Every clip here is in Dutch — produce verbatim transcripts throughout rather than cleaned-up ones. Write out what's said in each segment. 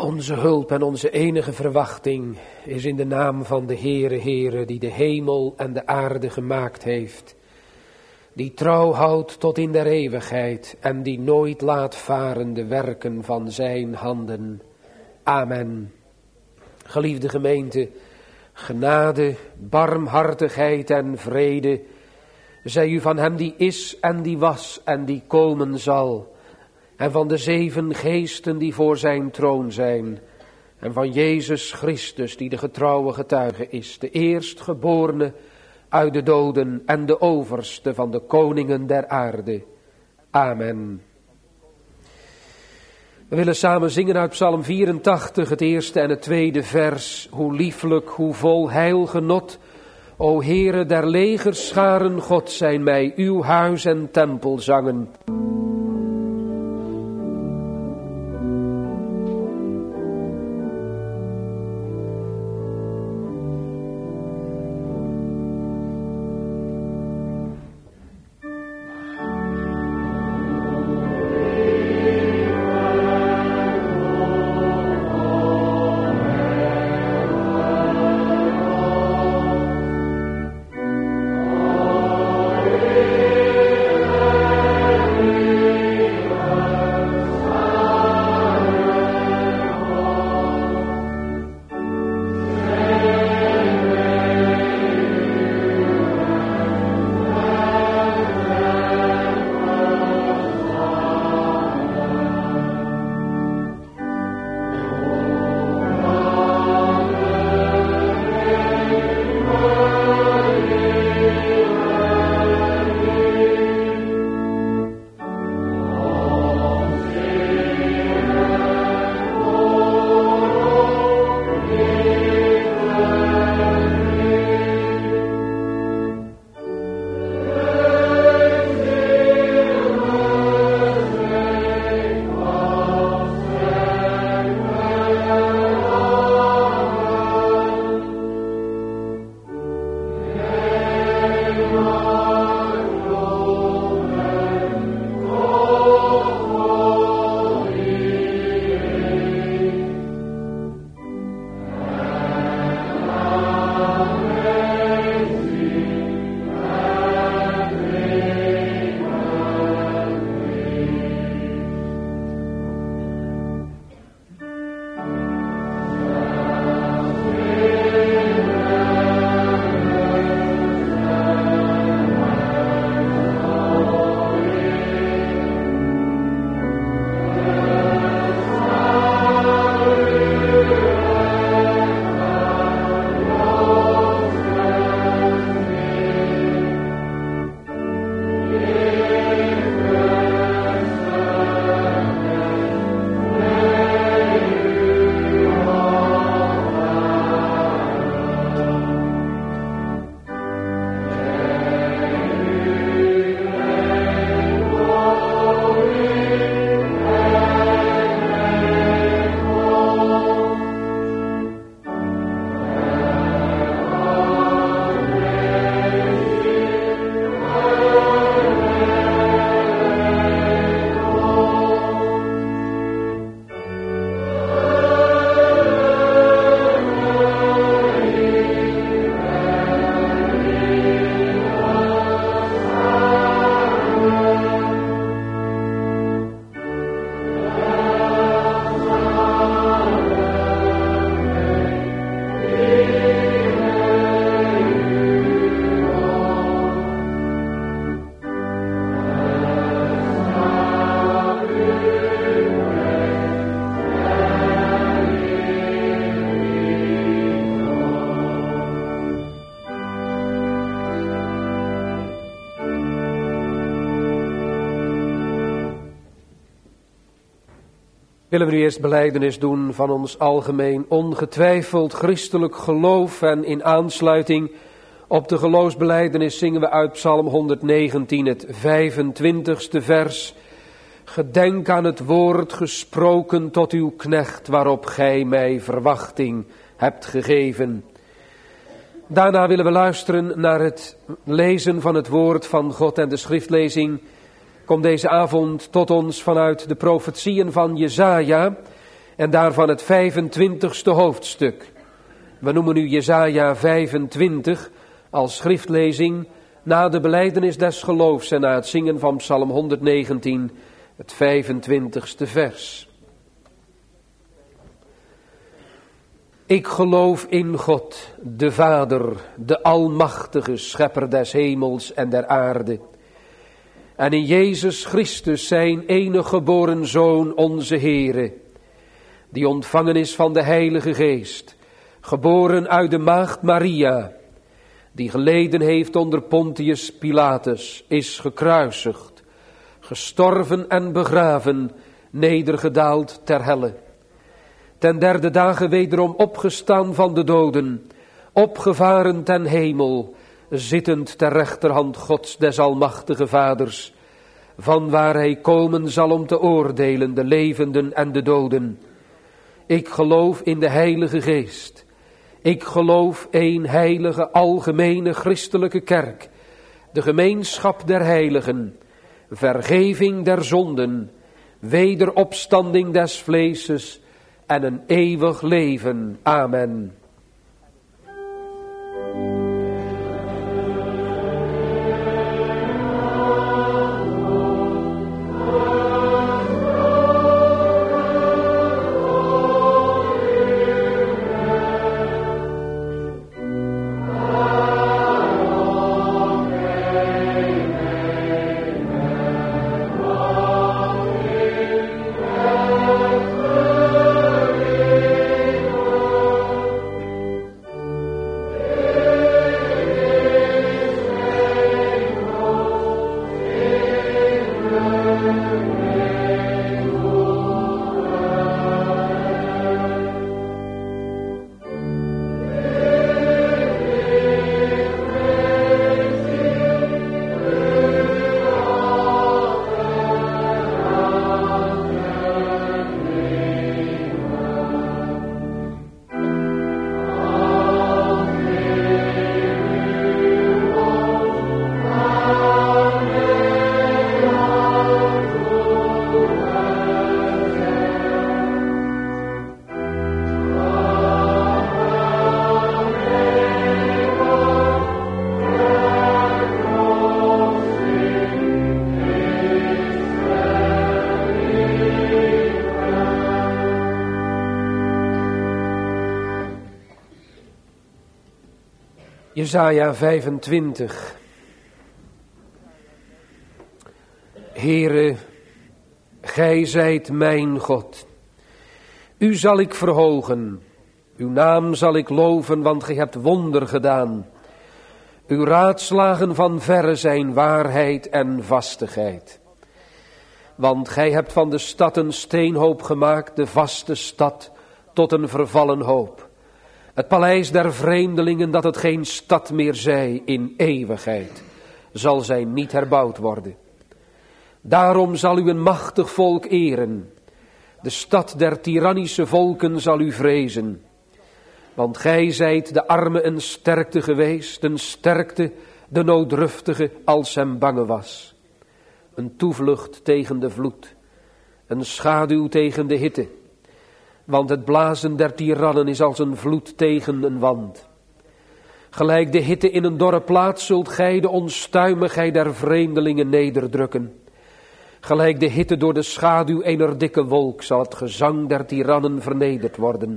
Onze hulp en onze enige verwachting is in de naam van de Heere, Heere, die de hemel en de aarde gemaakt heeft. Die trouw houdt tot in der eeuwigheid en die nooit laat varen de werken van zijn handen. Amen. Geliefde gemeente, genade, barmhartigheid en vrede zij u van hem die is en die was en die komen zal. En van de zeven geesten die voor zijn troon zijn. En van Jezus Christus die de getrouwe getuige is. De eerstgeborene uit de doden en de overste van de koningen der aarde. Amen. We willen samen zingen uit Psalm vierentachtig, het eerste en het tweede vers. Hoe lieflijk, hoe vol heilgenot. O Heere der legerscharen, God zijn mij uw huis en tempel zangen. Willen we nu eerst belijdenis doen van ons algemeen ongetwijfeld christelijk geloof en in aansluiting op de geloofsbelijdenis zingen we uit Psalm honderdnegentien het vijfentwintigste vers. Gedenk aan het woord gesproken tot uw knecht waarop gij mij verwachting hebt gegeven. Daarna willen we luisteren naar het lezen van het woord van God en de schriftlezing komt deze avond tot ons vanuit de profetieën van Jesaja En daarvan het vijfentwintigste hoofdstuk. We noemen nu Jesaja vijfentwintig als schriftlezing na de belijdenis des geloofs en na het zingen van Psalm honderdnegentien, het vijfentwintigste vers. Ik geloof in God, de Vader, de almachtige schepper des hemels en der aarde. En in Jezus Christus, zijn enige geboren Zoon, onze Heere, die ontvangen is van de Heilige Geest, geboren uit de maagd Maria, die geleden heeft onder Pontius Pilatus, is gekruisigd, gestorven en begraven, nedergedaald ter helle. Ten derde dagen wederom opgestaan van de doden, opgevaren ten hemel, zittend ter rechterhand Gods des almachtige Vaders, vanwaar hij komen zal om te oordelen de levenden en de doden. Ik geloof in de Heilige Geest. Ik geloof één heilige, algemene christelijke kerk, de gemeenschap der heiligen, vergeving der zonden, wederopstanding des vleeses en een eeuwig leven. Amen. Jesaja vijfentwintig. Heere, gij zijt mijn God. U zal ik verhogen. Uw naam zal ik loven, want gij hebt wonder gedaan. Uw raadslagen van verre zijn waarheid en vastigheid. Want gij hebt van de stad een steenhoop gemaakt, de vaste stad, tot een vervallen hoop. Het paleis der vreemdelingen, dat het geen stad meer zij in eeuwigheid, zal zij niet herbouwd worden. Daarom zal u een machtig volk eren. De stad der tirannische volken zal u vrezen. Want gij zijt de arme een sterkte geweest, een sterkte, de nooddruftige, als hem bange was. Een toevlucht tegen de vloed, een schaduw tegen de hitte. Want het blazen der tirannen is als een vloed tegen een wand. Gelijk de hitte in een dorre plaats zult gij de onstuimigheid der vreemdelingen nederdrukken. Gelijk de hitte door de schaduw ener dikke wolk zal het gezang der tirannen vernederd worden.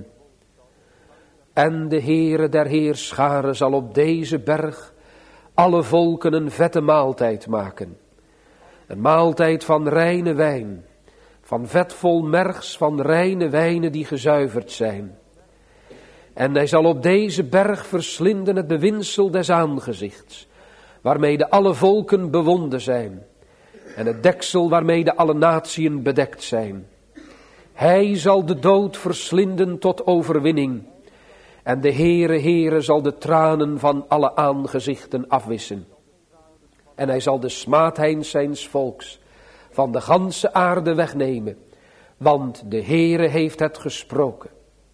En de Heere der Heerscharen zal op deze berg alle volken een vette maaltijd maken. Een maaltijd van reine wijn, van vetvol mergs, van reine wijnen die gezuiverd zijn. En hij zal op deze berg verslinden het bewinsel des aangezichts, waarmede alle volken bewonden zijn, en het deksel waarmede alle natieën bedekt zijn. Hij zal de dood verslinden tot overwinning, en de Heere Heere zal de tranen van alle aangezichten afwissen. En hij zal de smaadheid zijns volks van de ganse aarde wegnemen, want de Heere heeft het gesproken.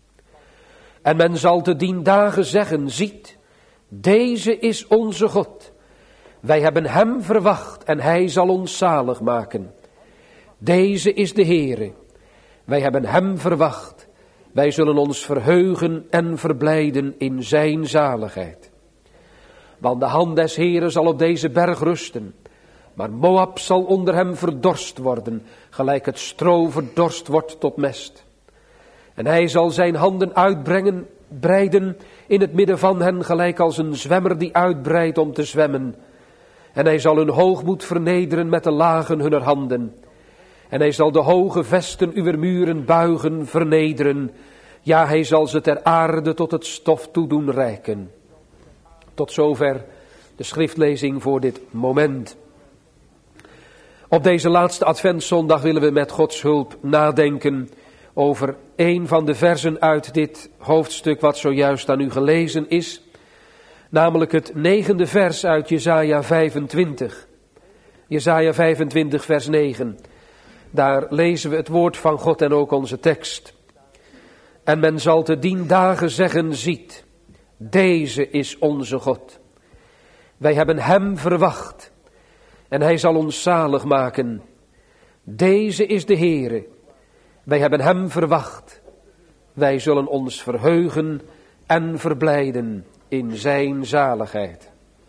En men zal te dien dagen zeggen, ziet, deze is onze God. Wij hebben hem verwacht en hij zal ons zalig maken. Deze is de Heere. Wij hebben hem verwacht. Wij zullen ons verheugen en verblijden in zijn zaligheid. Want de hand des Heeren zal op deze berg rusten. Maar Moab zal onder hem verdorst worden, gelijk het stro verdorst wordt tot mest. En hij zal zijn handen uitbrengen, breiden in het midden van hen, gelijk als een zwemmer die uitbreidt om te zwemmen. En hij zal hun hoogmoed vernederen met de lagen hunner handen. En hij zal de hoge vesten uwer muren buigen, vernederen. Ja, hij zal ze ter aarde tot het stof toe doen reiken. Tot zover de schriftlezing voor dit moment. Op deze laatste adventszondag willen we met Gods hulp nadenken over een van de versen uit dit hoofdstuk wat zojuist aan u gelezen is. Namelijk het negende vers uit Jesaja vijfentwintig. Jesaja vijfentwintig vers negen. Daar lezen we het woord van God en ook onze tekst. En men zal te dien dagen zeggen, ziet, deze is onze God. Wij hebben hem verwacht en hij zal ons zalig maken. Deze is de Heere. Wij hebben hem verwacht. Wij zullen ons verheugen en verblijden in zijn zaligheid.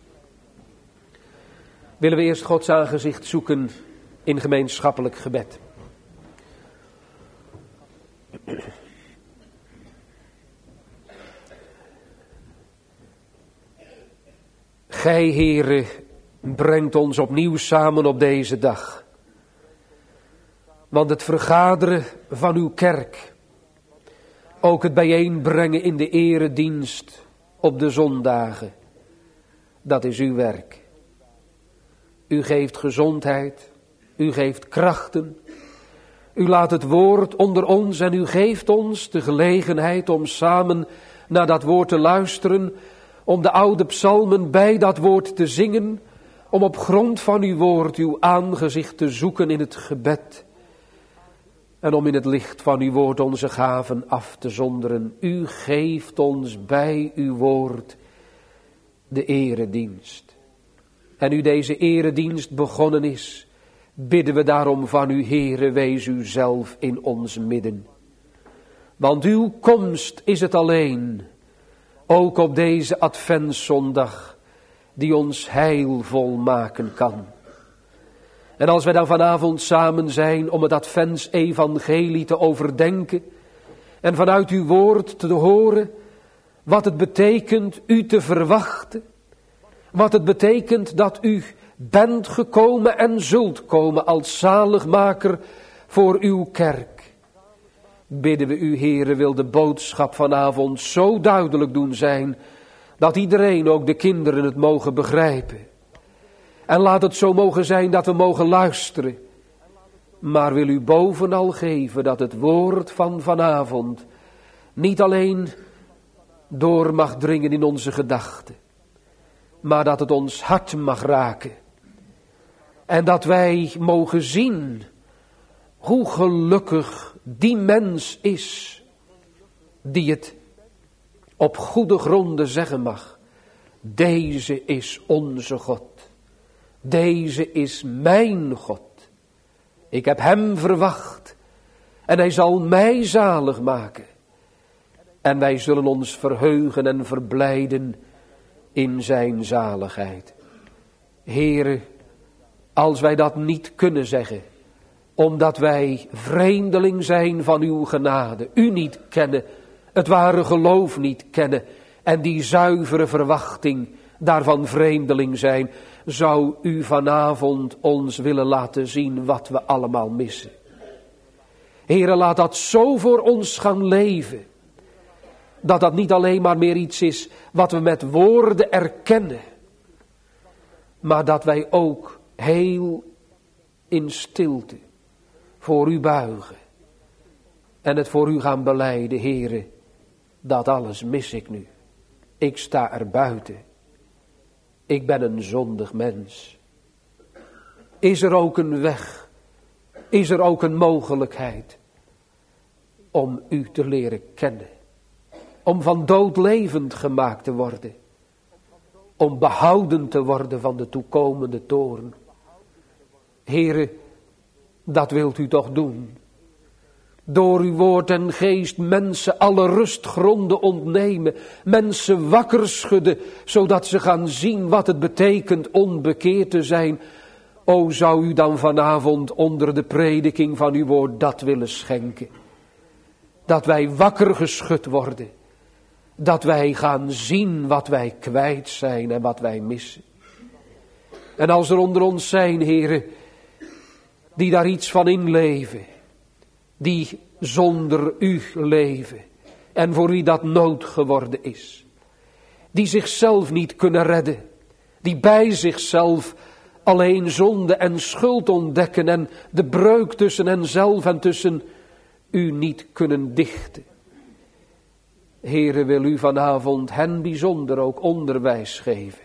Willen we eerst Gods aangezicht zoeken in gemeenschappelijk gebed. Gij, Heere, brengt ons opnieuw samen op deze dag. Want het vergaderen van uw kerk, ook het bijeenbrengen in de eredienst op de zondagen, dat is uw werk. U geeft gezondheid, u geeft krachten, u laat het woord onder ons en u geeft ons de gelegenheid om samen naar dat woord te luisteren, om de oude psalmen bij dat woord te zingen, om op grond van uw woord uw aangezicht te zoeken in het gebed en om in het licht van uw woord onze gaven af te zonderen. U geeft ons bij uw woord de eredienst. En nu deze eredienst begonnen is, bidden we daarom van u, Heere, wees u zelf in ons midden. Want uw komst is het alleen, ook op deze adventszondag, die ons heilvol maken kan. En als wij dan vanavond samen zijn om het adventsevangelie te overdenken en vanuit uw woord te horen wat het betekent u te verwachten, wat het betekent dat u bent gekomen en zult komen als zaligmaker voor uw kerk, bidden we u, Heere, wil de boodschap vanavond zo duidelijk doen zijn, dat iedereen, ook de kinderen, het mogen begrijpen. En laat het zo mogen zijn dat we mogen luisteren. Maar wil u bovenal geven dat het woord van vanavond niet alleen door mag dringen in onze gedachten, maar dat het ons hart mag raken. En dat wij mogen zien hoe gelukkig die mens is die het op goede gronden zeggen mag. Deze is onze God. Deze is mijn God. Ik heb hem verwacht en hij zal mij zalig maken. En wij zullen ons verheugen en verblijden in zijn zaligheid. Heere, als wij dat niet kunnen zeggen, omdat wij vreemdeling zijn van uw genade, u niet kennen, het ware geloof niet kennen en die zuivere verwachting daarvan vreemdeling zijn, zou u vanavond ons willen laten zien wat we allemaal missen. Heere, laat dat zo voor ons gaan leven, dat dat niet alleen maar meer iets is wat we met woorden erkennen, maar dat wij ook heel in stilte voor u buigen en het voor u gaan belijden. Heere, dat alles mis ik nu. Ik sta er buiten. Ik ben een zondig mens. Is er ook een weg? Is er ook een mogelijkheid om u te leren kennen? Om van dood levend gemaakt te worden. Om behouden te worden van de toekomende toorn. Heere, dat wilt u toch doen. door uw woord en geest mensen alle rustgronden ontnemen, mensen wakker schudden, zodat ze gaan zien wat het betekent onbekeerd te zijn. O, zou u dan vanavond onder de prediking van uw woord dat willen schenken? Dat wij wakker geschud worden. Dat wij gaan zien wat wij kwijt zijn en wat wij missen. En als er onder ons zijn, heren, die daar iets van inleven, die zonder u leven en voor wie dat nood geworden is, die zichzelf niet kunnen redden, die bij zichzelf alleen zonde en schuld ontdekken en de breuk tussen henzelf en tussen u niet kunnen dichten. Heere, wil u vanavond hen bijzonder ook onderwijs geven.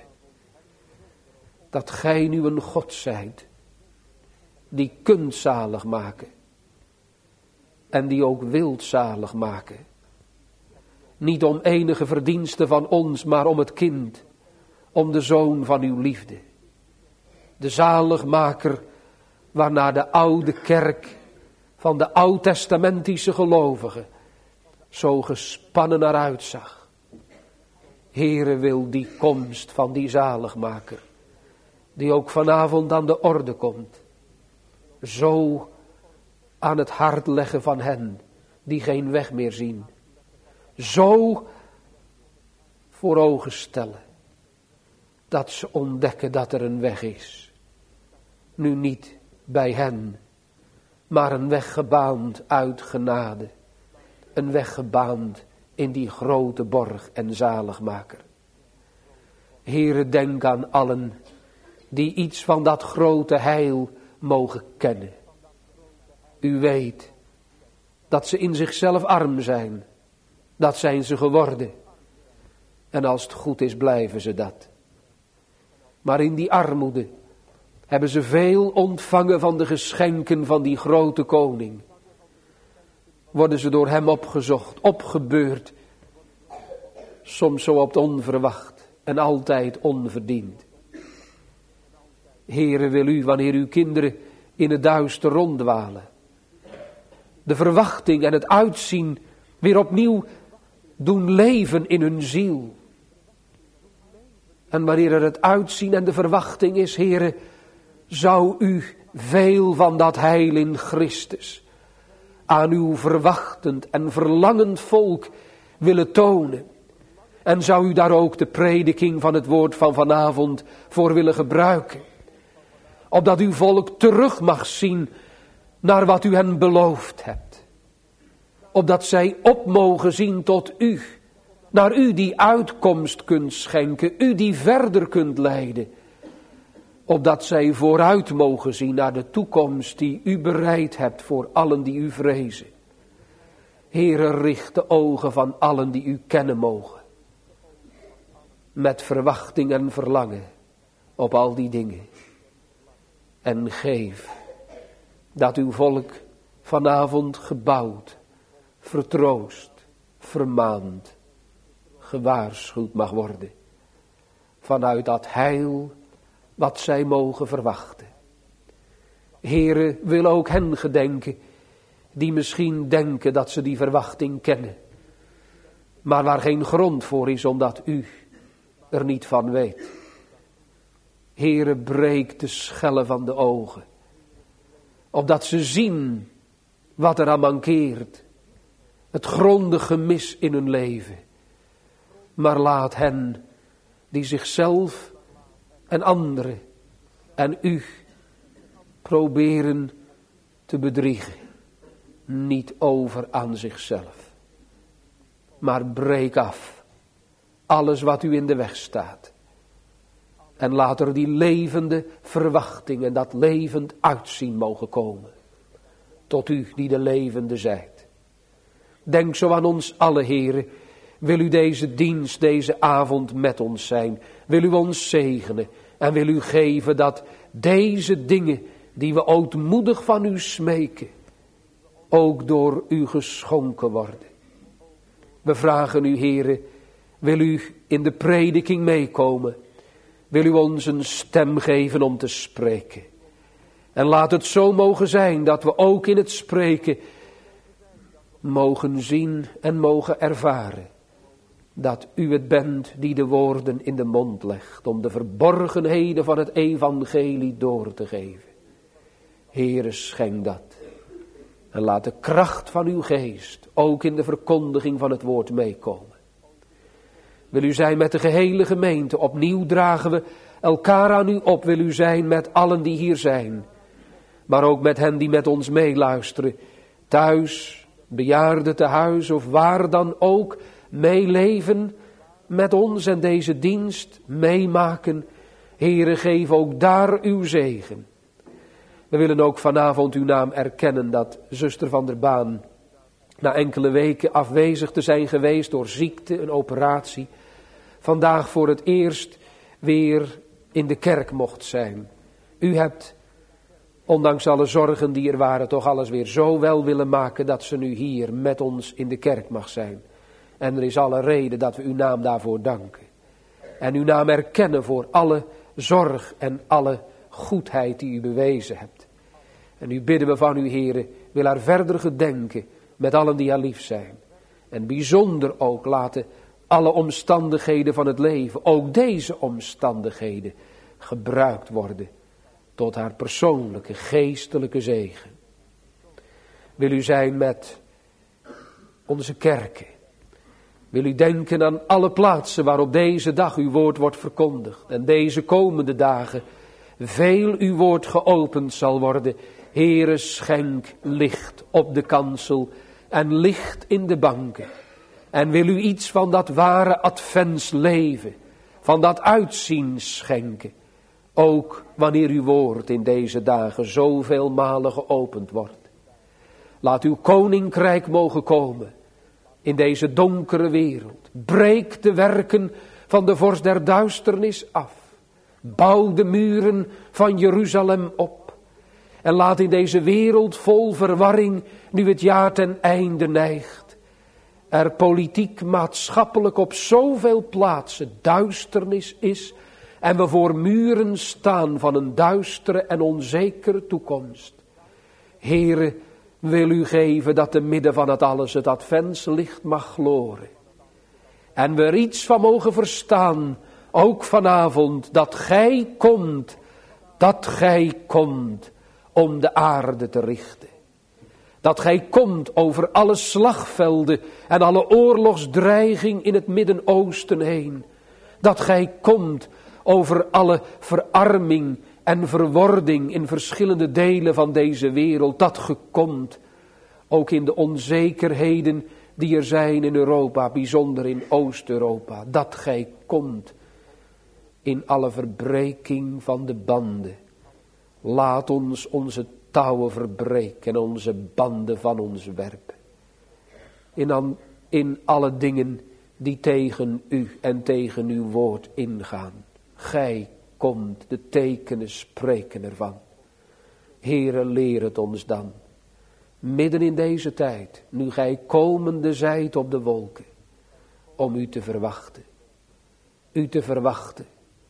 Dat gij nu een God zijt, die kunt zalig maken. En die ook wilt zalig maken. Niet om enige verdienste van ons, maar om het kind, om de zoon van uw liefde. De zaligmaker waarnaar de oude kerk van de oud-testamentische gelovigen zo gespannen naar uitzag. Heere, wil die komst van die zaligmaker, die ook vanavond aan de orde komt, zo aan het hart leggen van hen die geen weg meer zien. Zo voor ogen stellen dat ze ontdekken dat er een weg is. Nu niet bij hen, maar een weg gebaand uit genade. Een weg gebaand in die grote borg en zaligmaker. Heere, denk aan allen die iets van dat grote heil mogen kennen. U weet dat ze in zichzelf arm zijn. Dat zijn ze geworden. En als het goed is, blijven ze dat. Maar in die armoede hebben ze veel ontvangen van de geschenken van die grote koning. Worden ze door hem opgezocht, opgebeurd. Soms zo op het onverwacht en altijd onverdiend. Heere, wil u, wanneer uw kinderen in het duister ronddwalen, de verwachting en het uitzien weer opnieuw doen leven in hun ziel. En wanneer er het uitzien en de verwachting is, Heere, zou u veel van dat heil in Christus aan uw verwachtend en verlangend volk willen tonen. En zou u daar ook de prediking van het woord van vanavond voor willen gebruiken. Opdat uw volk terug mag zien naar wat u hen beloofd hebt. Opdat zij op mogen zien tot u. Naar u die uitkomst kunt schenken. U die verder kunt leiden. Opdat zij vooruit mogen zien naar de toekomst die u bereid hebt voor allen die u vrezen. Heere, richt de ogen van allen die u kennen mogen. Met verwachting en verlangen op al die dingen. En geef dat uw volk vanavond gebouwd, vertroost, vermaand, gewaarschuwd mag worden. Vanuit dat heil wat zij mogen verwachten. Heere, wil ook hen gedenken die misschien denken dat ze die verwachting kennen. Maar waar geen grond voor is omdat u er niet van weet. Heere, breek de schellen van de ogen. Opdat ze zien wat er aan mankeert. Het grondig gemis in hun leven. Maar laat hen die zichzelf en anderen en u proberen te bedriegen. Niet over aan zichzelf. Maar breek af alles wat u in de weg staat. En laat er die levende verwachting en dat levend uitzien mogen komen. Tot u die de levende zijt. Denk zo aan ons alle, Heere. Wil u deze dienst, deze avond met ons zijn. Wil u ons zegenen. En wil u geven dat deze dingen die we ootmoedig van u smeken, ook door u geschonken worden. We vragen u, Heere, wil u in de prediking meekomen? Wil u ons een stem geven om te spreken? En laat het zo mogen zijn dat we ook in het spreken mogen zien en mogen ervaren dat u het bent die de woorden in de mond legt om de verborgenheden van het evangelie door te geven. Heere, schenk dat. En laat de kracht van uw geest ook in de verkondiging van het woord meekomen. Wil u zijn met de gehele gemeente. Opnieuw dragen we elkaar aan u op. Wil u zijn met allen die hier zijn. Maar ook met hen die met ons meeluisteren. Thuis, bejaarden te huis of waar dan ook. Meeleven met ons en deze dienst meemaken. Heere, geef ook daar uw zegen. We willen ook vanavond uw naam erkennen dat zuster Van der Baan na enkele weken afwezig te zijn geweest door ziekte, een operatie, vandaag voor het eerst weer in de kerk mocht zijn. U hebt, ondanks alle zorgen die er waren, toch alles weer zo wel willen maken dat ze nu hier met ons in de kerk mag zijn. En er is alle reden dat we uw naam daarvoor danken. En uw naam erkennen voor alle zorg en alle goedheid die u bewezen hebt. En nu bidden we van u, Heere, wil haar verder gedenken met allen die haar lief zijn. En bijzonder ook laten alle omstandigheden van het leven, ook deze omstandigheden, gebruikt worden tot haar persoonlijke, geestelijke zegen. Wil u zijn met onze kerken. Wil u denken aan alle plaatsen waar op deze dag uw woord wordt verkondigd. En deze komende dagen veel uw woord geopend zal worden. Heere, schenk licht op de kansel en licht in de banken. En wil u iets van dat ware adventsleven, van dat uitzien schenken. Ook wanneer uw woord in deze dagen zoveel malen geopend wordt. Laat uw koninkrijk mogen komen in deze donkere wereld. Breek de werken van de vorst der duisternis af. Bouw de muren van Jeruzalem op. En laat in deze wereld vol verwarring, nu het jaar ten einde neigt, er politiek, maatschappelijk op zoveel plaatsen duisternis is en we voor muren staan van een duistere en onzekere toekomst. Heere, wil u geven dat te midden van het alles het adventslicht mag gloren. En we er iets van mogen verstaan, ook vanavond, dat gij komt, dat gij komt om de aarde te richten. Dat gij komt over alle slagvelden en alle oorlogsdreiging in het Midden-Oosten heen. Dat gij komt over alle verarming en verwording in verschillende delen van deze wereld. Dat ge komt ook in de onzekerheden die er zijn in Europa, bijzonder in Oost-Europa. Dat gij komt in alle verbreking van de banden. Laat ons onze touwen verbreken en onze banden van ons werpen. In, an, in alle dingen die tegen u en tegen uw woord ingaan. Gij komt, de tekenen spreken ervan. Heere, leer het ons dan. Midden in deze tijd, nu gij komende zijt op de wolken, om u te verwachten. U te verwachten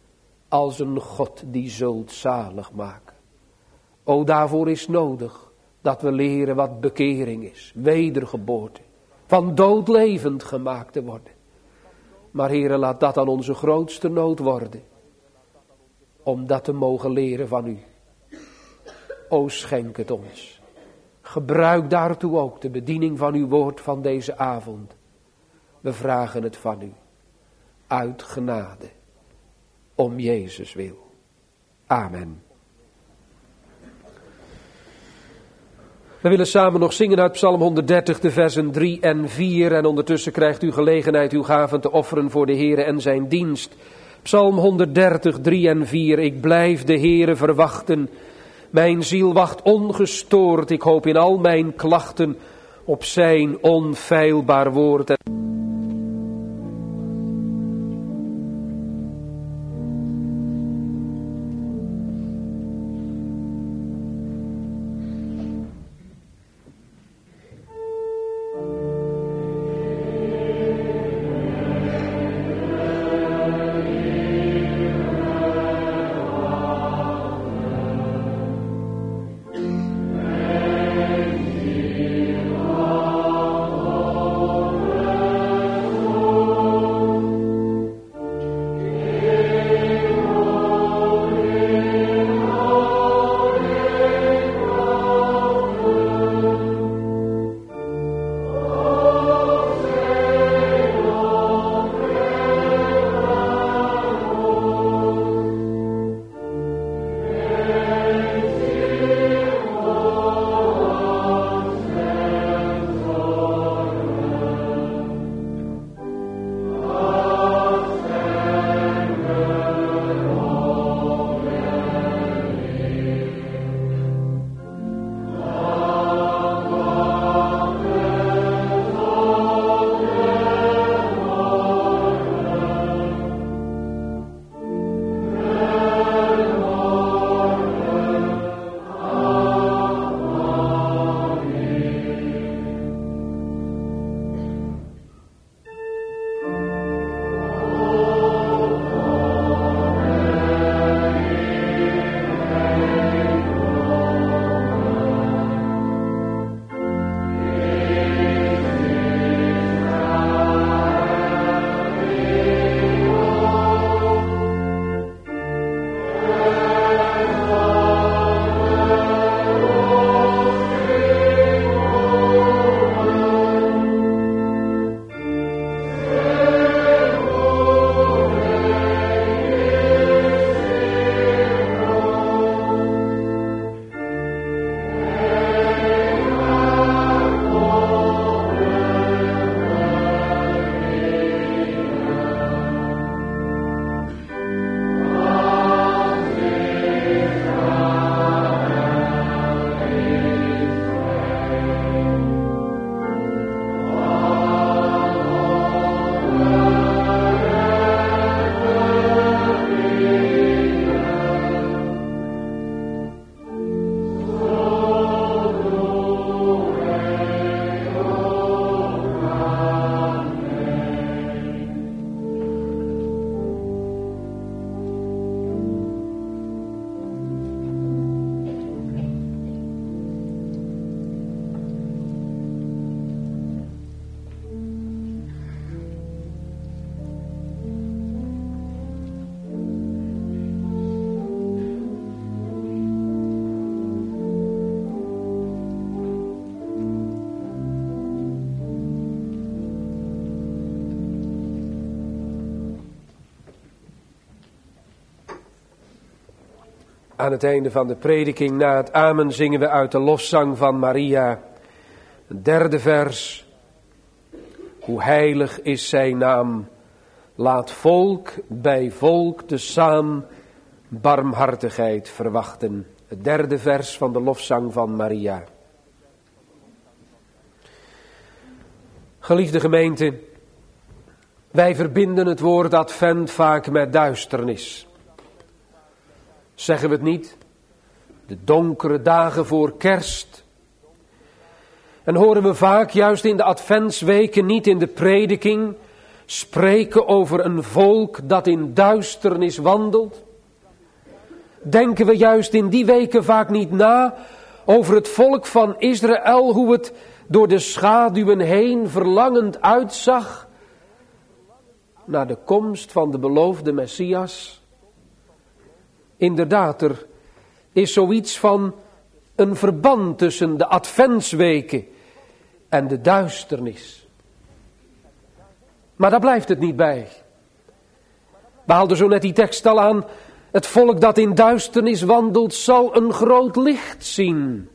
als een God die zult zalig maken. O, daarvoor is nodig dat we leren wat bekering is, wedergeboorte, van dood levend gemaakt te worden. Maar Heere, laat dat aan onze grootste nood worden, om dat te mogen leren van u. O, schenk het ons. Gebruik daartoe ook de bediening van uw woord van deze avond. We vragen het van u, uit genade, om Jezus wil. Amen. We willen samen nog zingen uit Psalm honderddertig, de versen drie en vier. En ondertussen krijgt u gelegenheid uw gaven te offeren voor de Heere en zijn dienst. Psalm honderddertig, drie en vier. Ik blijf de Heere verwachten. Mijn ziel wacht ongestoord. Ik hoop in al mijn klachten op zijn onfeilbaar woord. Oh Aan het einde van de prediking, na het amen, zingen we uit de lofzang van Maria. Het derde vers. Hoe heilig is zijn naam. Laat volk bij volk tezaam barmhartigheid verwachten. Het derde vers van de lofzang van Maria. Geliefde gemeente, wij verbinden het woord advent vaak met duisternis. Zeggen we het niet? De donkere dagen voor kerst. En horen we vaak, juist in de adventsweken, niet in de prediking, spreken over een volk dat in duisternis wandelt? Denken we juist in die weken vaak niet na over het volk van Israël, hoe het door de schaduwen heen verlangend uitzag naar de komst van de beloofde Messias? Inderdaad, er is zoiets van een verband tussen de adventsweken en de duisternis. Maar daar blijft het niet bij. We haalden zo net die tekst al aan. Het volk dat in duisternis wandelt zal een groot licht zien.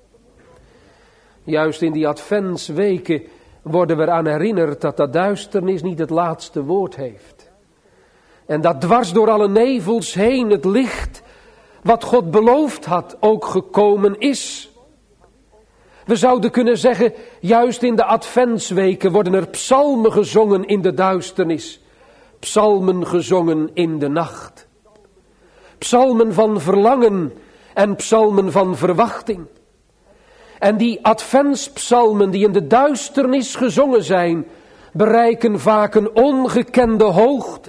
Juist in die adventsweken worden we eraan herinnerd dat dat duisternis niet het laatste woord heeft. En dat dwars door alle nevels heen het licht wat God beloofd had ook gekomen is. We zouden kunnen zeggen, juist in de adventsweken worden er psalmen gezongen in de duisternis. Psalmen gezongen in de nacht. Psalmen van verlangen en psalmen van verwachting. En die adventspsalmen die in de duisternis gezongen zijn, bereiken vaak een ongekende hoogte.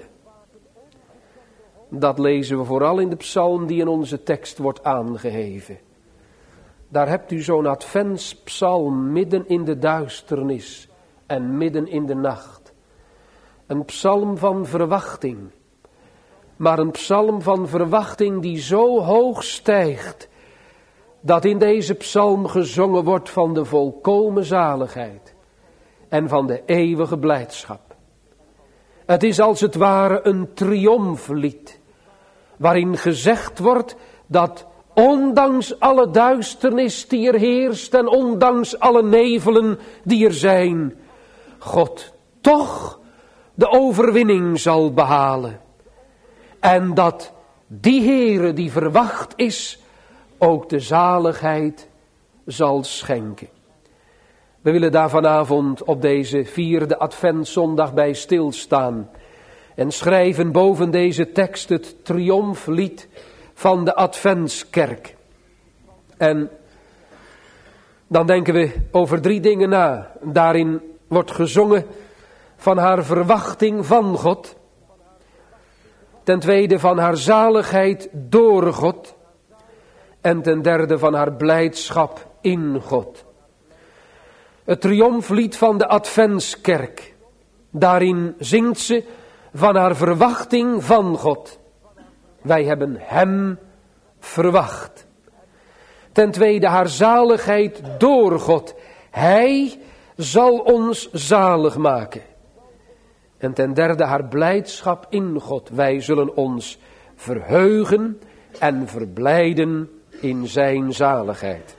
Dat lezen we vooral in de psalm die in onze tekst wordt aangeheven. Daar hebt u zo'n adventspsalm midden in de duisternis en midden in de nacht. Een psalm van verwachting. Maar een psalm van verwachting die zo hoog stijgt, dat in deze psalm gezongen wordt van de volkomen zaligheid en van de eeuwige blijdschap. Het is als het ware een triomflied, waarin gezegd wordt dat ondanks alle duisternis die er heerst en ondanks alle nevelen die er zijn, God toch de overwinning zal behalen. En dat die Heere die verwacht is, ook de zaligheid zal schenken. We willen daar vanavond op deze vierde adventszondag bij stilstaan. En schrijven boven deze tekst het triomflied van de Adventskerk. En dan denken we over drie dingen na. Daarin wordt gezongen van haar verwachting van God. Ten tweede van haar zaligheid door God. En ten derde van haar blijdschap in God. Het triomflied van de Adventskerk. Daarin zingt ze van haar verwachting van God. Wij hebben hem verwacht. Ten tweede haar zaligheid door God. Hij zal ons zalig maken. En ten derde haar blijdschap in God. Wij zullen ons verheugen en verblijden in zijn zaligheid.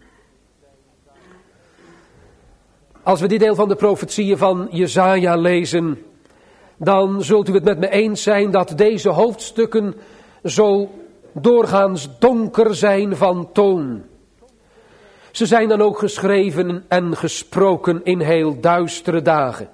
Als we dit deel van de profetieën van Jesaja lezen, dan zult u het met me eens zijn dat deze hoofdstukken zo doorgaans donker zijn van toon. Ze zijn dan ook geschreven en gesproken in heel duistere dagen.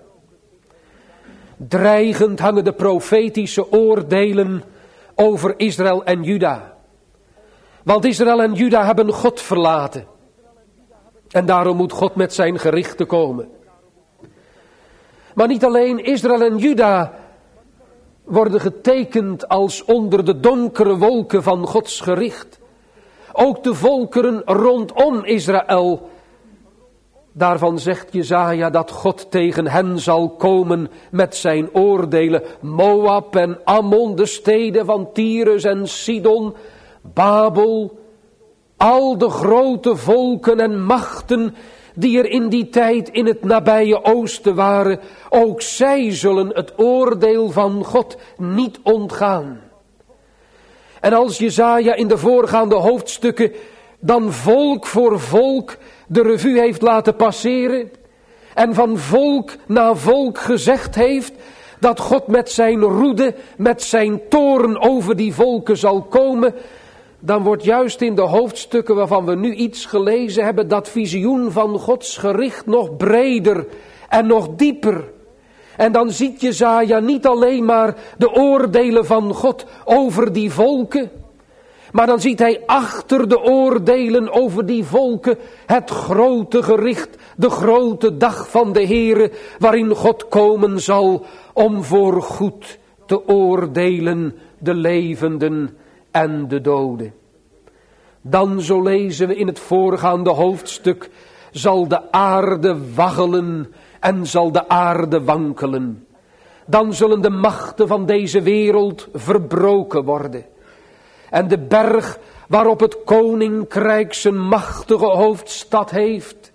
Dreigend hangen de profetische oordelen over Israël en Juda. Want Israël en Juda hebben God verlaten. En daarom moet God met zijn gerichten komen. Maar niet alleen Israël en Juda worden getekend als onder de donkere wolken van Gods gericht. Ook de volkeren rondom Israël. Daarvan zegt Jesaja dat God tegen hen zal komen met zijn oordelen. Moab en Ammon, de steden van Tyrus en Sidon, Babel. Al de grote volken en machten die er in die tijd in het nabije oosten waren, ook zij zullen het oordeel van God niet ontgaan. En als Jesaja in de voorgaande hoofdstukken dan volk voor volk de revue heeft laten passeren en van volk na volk gezegd heeft dat God met zijn roede, met zijn toorn over die volken zal komen, dan wordt juist in de hoofdstukken waarvan we nu iets gelezen hebben, dat visioen van Gods gericht nog breder en nog dieper. En dan ziet Jesaja niet alleen maar de oordelen van God over die volken, maar dan ziet hij achter de oordelen over die volken het grote gericht, de grote dag van de Heere, waarin God komen zal om voor goed te oordelen de levenden en de doden. Dan, zo lezen we in het voorgaande hoofdstuk, zal de aarde waggelen en zal de aarde wankelen. Dan zullen de machten van deze wereld verbroken worden. En de berg waarop het koninkrijk zijn machtige hoofdstad heeft,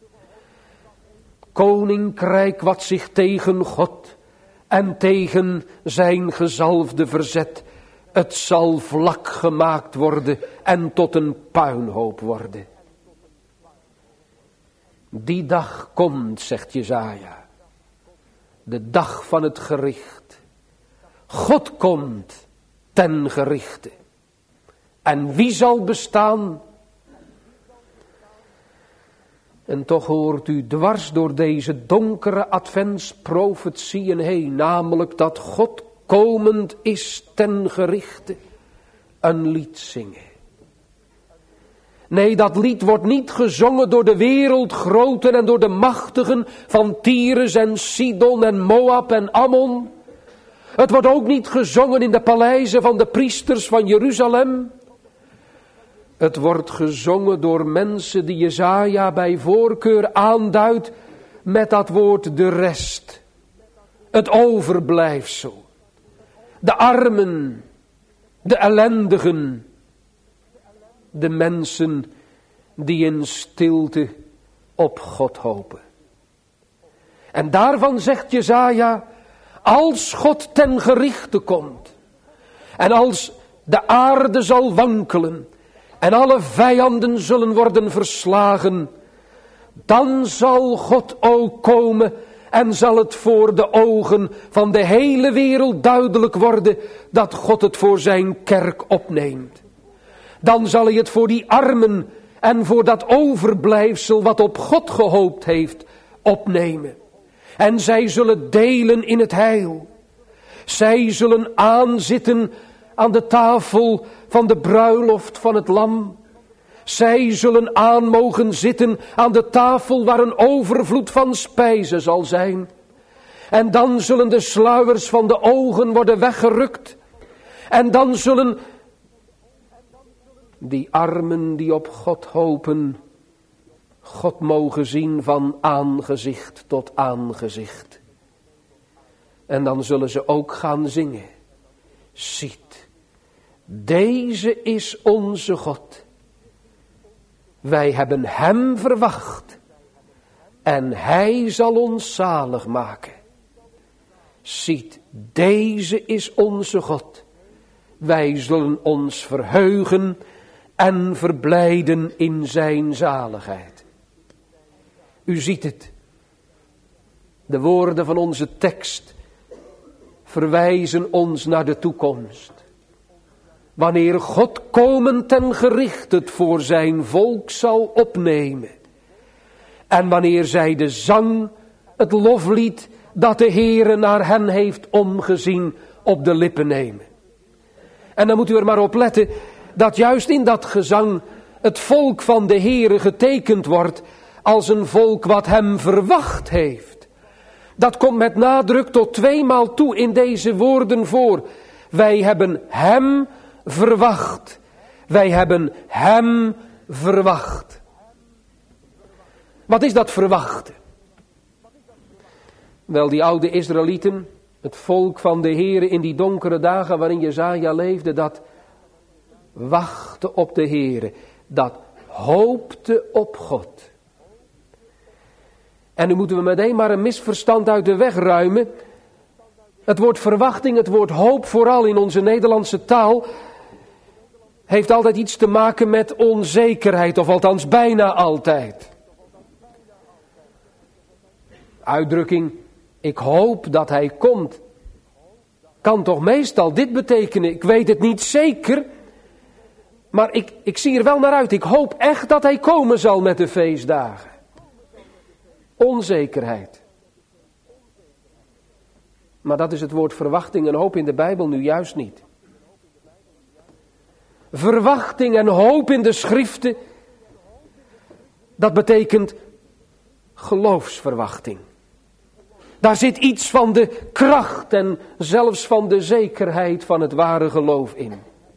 koninkrijk wat zich tegen God en tegen zijn gezalfde verzet, het zal vlak gemaakt worden en tot een puinhoop worden. Die dag komt, zegt Jesaja, de dag van het gericht. God komt ten gerichte. En wie zal bestaan? En toch hoort u dwars door deze donkere adventsprofetieën heen, namelijk dat God komend is ten gerichte, een lied zingen. Nee, dat lied wordt niet gezongen door de wereldgroten en door de machtigen van Tyrus en Sidon en Moab en Ammon. Het wordt ook niet gezongen in de paleizen van de priesters van Jeruzalem. Het wordt gezongen door mensen die Jesaja bij voorkeur aanduidt met dat woord de rest. Het overblijfsel. De armen, de ellendigen, de mensen die in stilte op God hopen. En daarvan zegt Jesaja, als God ten gerichte komt en als de aarde zal wankelen en alle vijanden zullen worden verslagen, dan zal God ook komen en zal het voor de ogen van de hele wereld duidelijk worden dat God het voor zijn kerk opneemt. Dan zal hij het voor die armen en voor dat overblijfsel wat op God gehoopt heeft opnemen. En zij zullen delen in het heil. Zij zullen aanzitten aan de tafel van de bruiloft van het lam. Zij zullen aan mogen zitten aan de tafel waar een overvloed van spijzen zal zijn. En dan zullen de sluiers van de ogen worden weggerukt. En dan zullen die armen die op God hopen, God mogen zien van aangezicht tot aangezicht. En dan zullen ze ook gaan zingen. Ziet, deze is onze God. Wij hebben hem verwacht. En hij zal ons zalig maken. Ziet, deze is onze God. Wij zullen ons verheugen en verblijden in zijn zaligheid. U ziet het. De woorden van onze tekst verwijzen ons naar de toekomst. Wanneer God komen ten gericht het voor zijn volk zal opnemen. En wanneer zij de zang, het loflied dat de Heere naar hen heeft omgezien op de lippen nemen. En dan moet u er maar op letten dat juist in dat gezang het volk van de Heere getekend wordt als een volk wat hem verwacht heeft. Dat komt met nadruk tot tweemaal toe in deze woorden voor. Wij hebben hem verwacht. Wij hebben hem verwacht. Wat is dat verwachten? Wel, die oude Israëlieten, het volk van de Heere in die donkere dagen waarin Jesaja leefde, dat wachtte op de Heere, dat hoopte op God. En nu moeten we meteen maar een misverstand uit de weg ruimen. Het woord verwachting, het woord hoop, vooral in onze Nederlandse taal, heeft altijd iets te maken met onzekerheid, of althans bijna altijd. Uitdrukking, ik hoop dat hij komt, kan toch meestal dit betekenen, ik weet het niet zeker, maar ik, ik zie er wel naar uit, ik hoop echt dat hij komen zal met de feestdagen. Onzekerheid. Maar dat is het woord verwachting en hoop in de Bijbel nu juist niet. Verwachting en hoop in de schriften, dat betekent geloofsverwachting. Daar zit iets van de kracht en zelfs van de zekerheid van het ware geloof in.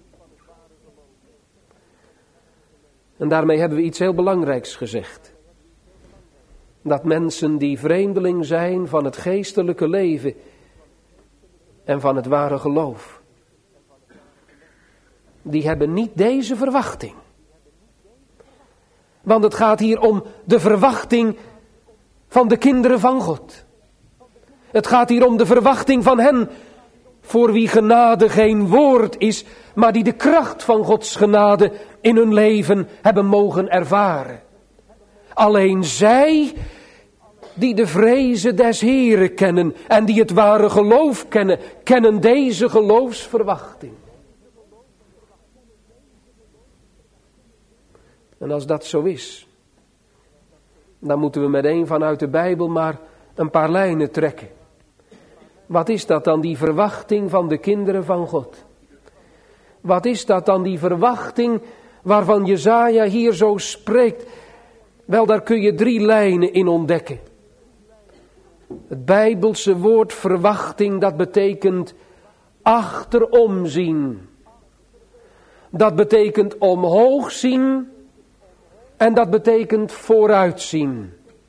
En daarmee hebben we iets heel belangrijks gezegd. Dat mensen die vreemdeling zijn van het geestelijke leven en van het ware geloof, die hebben niet deze verwachting. Want het gaat hier om de verwachting van de kinderen van God. Het gaat hier om de verwachting van hen, voor wie genade geen woord is, maar die de kracht van Gods genade in hun leven hebben mogen ervaren. Alleen zij die de vrezen des Heren kennen en die het ware geloof kennen, kennen deze geloofsverwachting. En als dat zo is, dan moeten we meteen vanuit de Bijbel maar een paar lijnen trekken. Wat is dat dan, die verwachting van de kinderen van God? Wat is dat dan, die verwachting waarvan Jesaja hier zo spreekt? Wel, daar kun je drie lijnen in ontdekken. Het Bijbelse woord verwachting, dat betekent achterom zien. Dat betekent omhoog zien en dat betekent vooruitzien.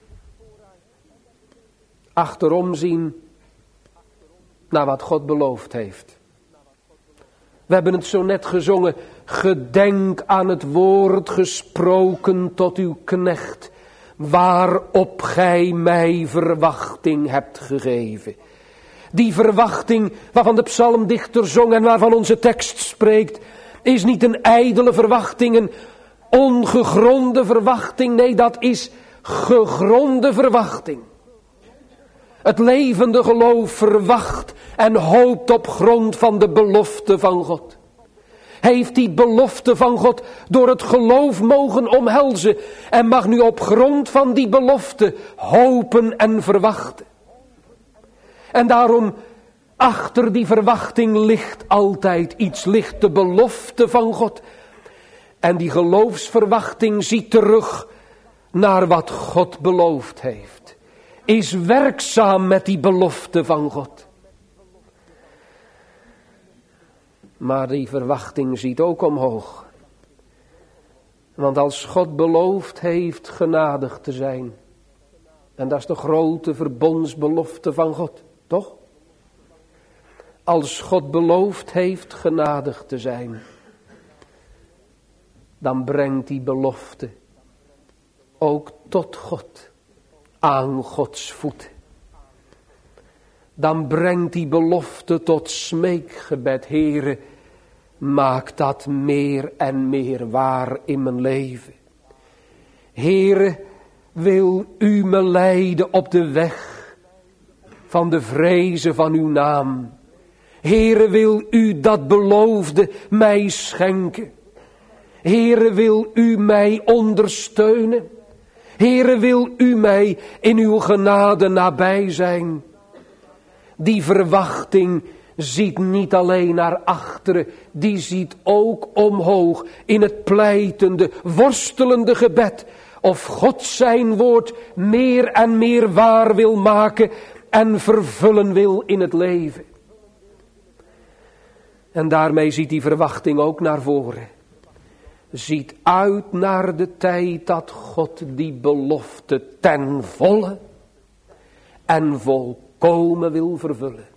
Achterom zien naar wat God beloofd heeft. We hebben het zo net gezongen. Gedenk aan het woord gesproken tot uw knecht, waarop gij mij verwachting hebt gegeven. Die verwachting waarvan de psalmdichter zong en waarvan onze tekst spreekt, is niet een ijdele verwachting, een ongegronde verwachting. Nee, dat is gegronde verwachting. Het levende geloof verwacht en hoopt op grond van de belofte van God. Heeft die belofte van God door het geloof mogen omhelzen en mag nu op grond van die belofte hopen en verwachten. En daarom, achter die verwachting ligt altijd iets, ligt de belofte van God. En die geloofsverwachting ziet terug naar wat God beloofd heeft. Is werkzaam met die belofte van God. Maar die verwachting ziet ook omhoog. Want als God beloofd heeft genadig te zijn, en dat is de grote verbondsbelofte van God, toch? Als God beloofd heeft genadig te zijn, dan brengt die belofte ook tot God, aan Gods voeten. Dan brengt die belofte tot smeekgebed. Heere, maak dat meer en meer waar in mijn leven. Heere, wil u me leiden op de weg van de vrezen van uw naam. Heere, wil u dat beloofde mij schenken. Heere, wil u mij ondersteunen. Heere, wil u mij in uw genade nabij zijn. Die verwachting ziet niet alleen naar achteren, die ziet ook omhoog in het pleitende, worstelende gebed. Of God zijn woord meer en meer waar wil maken en vervullen wil in het leven. En daarmee ziet die verwachting ook naar voren. Ziet uit naar de tijd dat God die belofte ten volle en volkomen wil vervullen.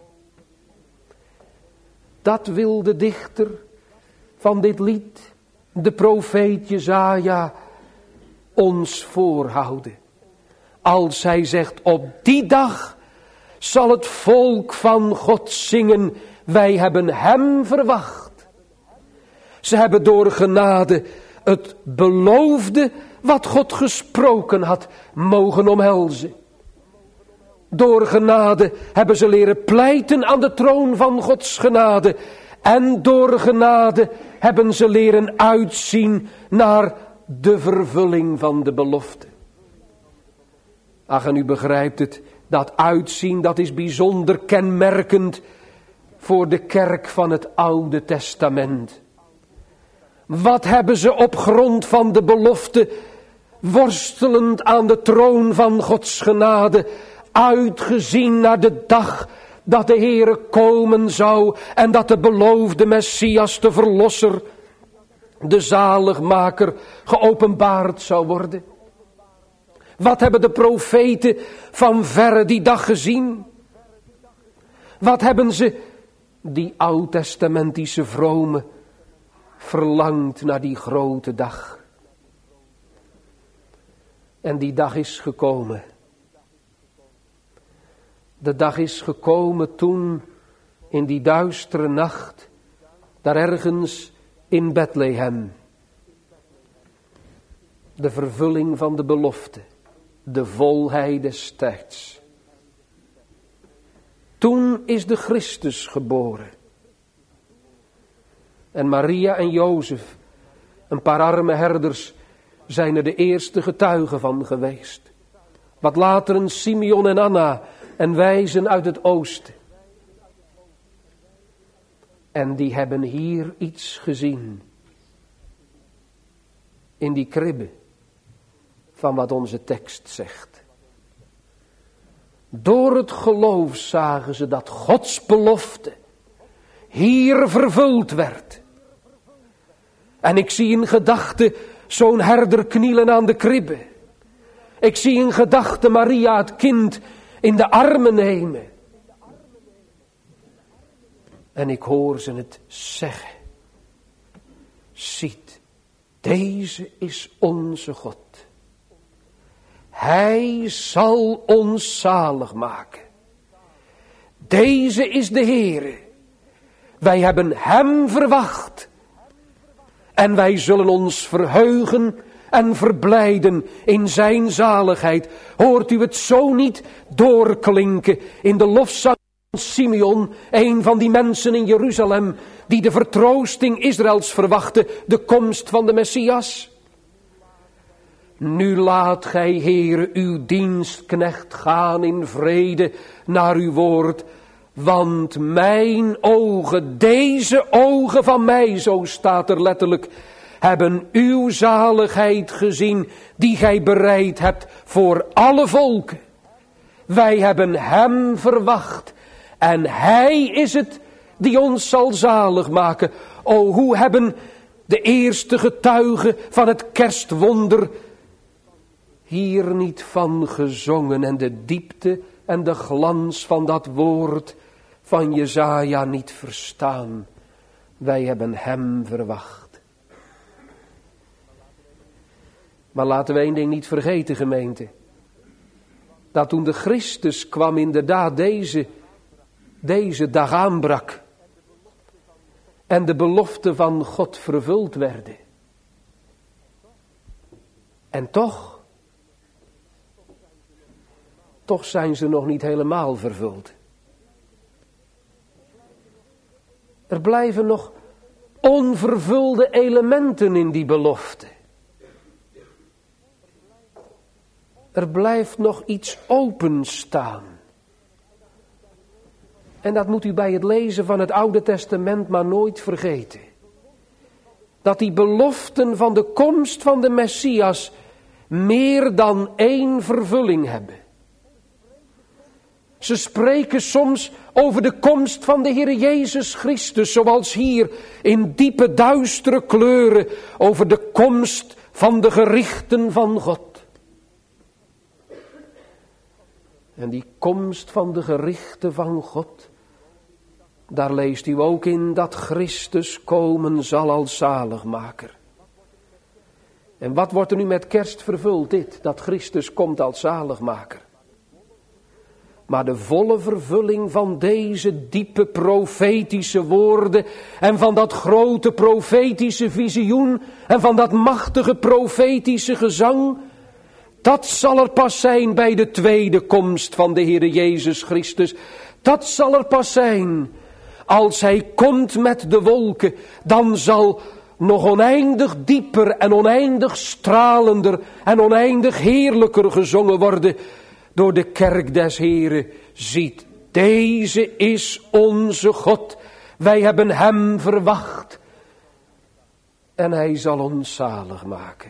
Dat wil de dichter van dit lied, de profeet Jesaja, ons voorhouden. Als hij zegt, op die dag zal het volk van God zingen, wij hebben hem verwacht. Ze hebben door genade het beloofde wat God gesproken had mogen omhelzen. Door genade hebben ze leren pleiten aan de troon van Gods genade. En door genade hebben ze leren uitzien naar de vervulling van de belofte. Ach, en u begrijpt het, dat uitzien, dat is bijzonder kenmerkend voor de kerk van het Oude Testament. Wat hebben ze op grond van de belofte, worstelend aan de troon van Gods genade, uitgezien naar de dag dat de Heere komen zou en dat de beloofde Messias, de Verlosser, de zaligmaker, geopenbaard zou worden. Wat hebben de profeten van verre die dag gezien? Wat hebben ze, die oud-testamentische vromen, verlangd naar die grote dag? En die dag is gekomen. De dag is gekomen toen, in die duistere nacht, daar ergens in Bethlehem. De vervulling van de belofte, de volheid des tijds. Toen is de Christus geboren. En Maria en Jozef, een paar arme herders, zijn er de eerste getuigen van geweest. Wat later een Simeon en Anna en wijzen uit het oosten. En die hebben hier iets gezien. In die kribbe van wat onze tekst zegt. Door het geloof zagen ze dat Gods belofte hier vervuld werd. En ik zie in gedachten zo'n herder knielen aan de kribbe. Ik zie in gedachten Maria het kind in de armen nemen. En ik hoor ze het zeggen. Ziet, deze is onze God. Hij zal ons zalig maken. Deze is de Heere. Wij hebben hem verwacht. En wij zullen ons verheugen en verblijden in zijn zaligheid. Hoort u het zo niet doorklinken in de lofzang van Simeon, een van die mensen in Jeruzalem die de vertroosting Israëls verwachten, de komst van de Messias? Nu laat gij, Heere, uw dienstknecht gaan in vrede naar uw woord, want mijn ogen, deze ogen van mij, zo staat er letterlijk, hebben uw zaligheid gezien die gij bereid hebt voor alle volken. Wij hebben hem verwacht en hij is het die ons zal zalig maken. O, hoe hebben de eerste getuigen van het kerstwonder hier niet van gezongen en de diepte en de glans van dat woord van Jesaja niet verstaan. Wij hebben hem verwacht. Maar laten we één ding niet vergeten, gemeente. Dat toen de Christus kwam, inderdaad deze, deze dag aanbrak. En de beloften van God vervuld werden. En toch, toch zijn ze nog niet helemaal vervuld. Er blijven nog onvervulde elementen in die belofte. Er blijft nog iets openstaan. En dat moet u bij het lezen van het Oude Testament maar nooit vergeten. Dat die beloften van de komst van de Messias meer dan één vervulling hebben. Ze spreken soms over de komst van de Heer Jezus Christus, zoals hier in diepe duistere kleuren over de komst van de gerichten van God. En die komst van de gerichten van God, daar leest u ook in dat Christus komen zal als zaligmaker. En wat wordt er nu met kerst vervuld? Dit, dat Christus komt als zaligmaker. Maar de volle vervulling van deze diepe profetische woorden en van dat grote profetische visioen en van dat machtige profetische gezang, dat zal er pas zijn bij de tweede komst van de Heere Jezus Christus. Dat zal er pas zijn als Hij komt met de wolken. Dan zal nog oneindig dieper en oneindig stralender en oneindig heerlijker gezongen worden door de kerk des Heren. Ziet, deze is onze God. Wij hebben Hem verwacht. En Hij zal ons zalig maken.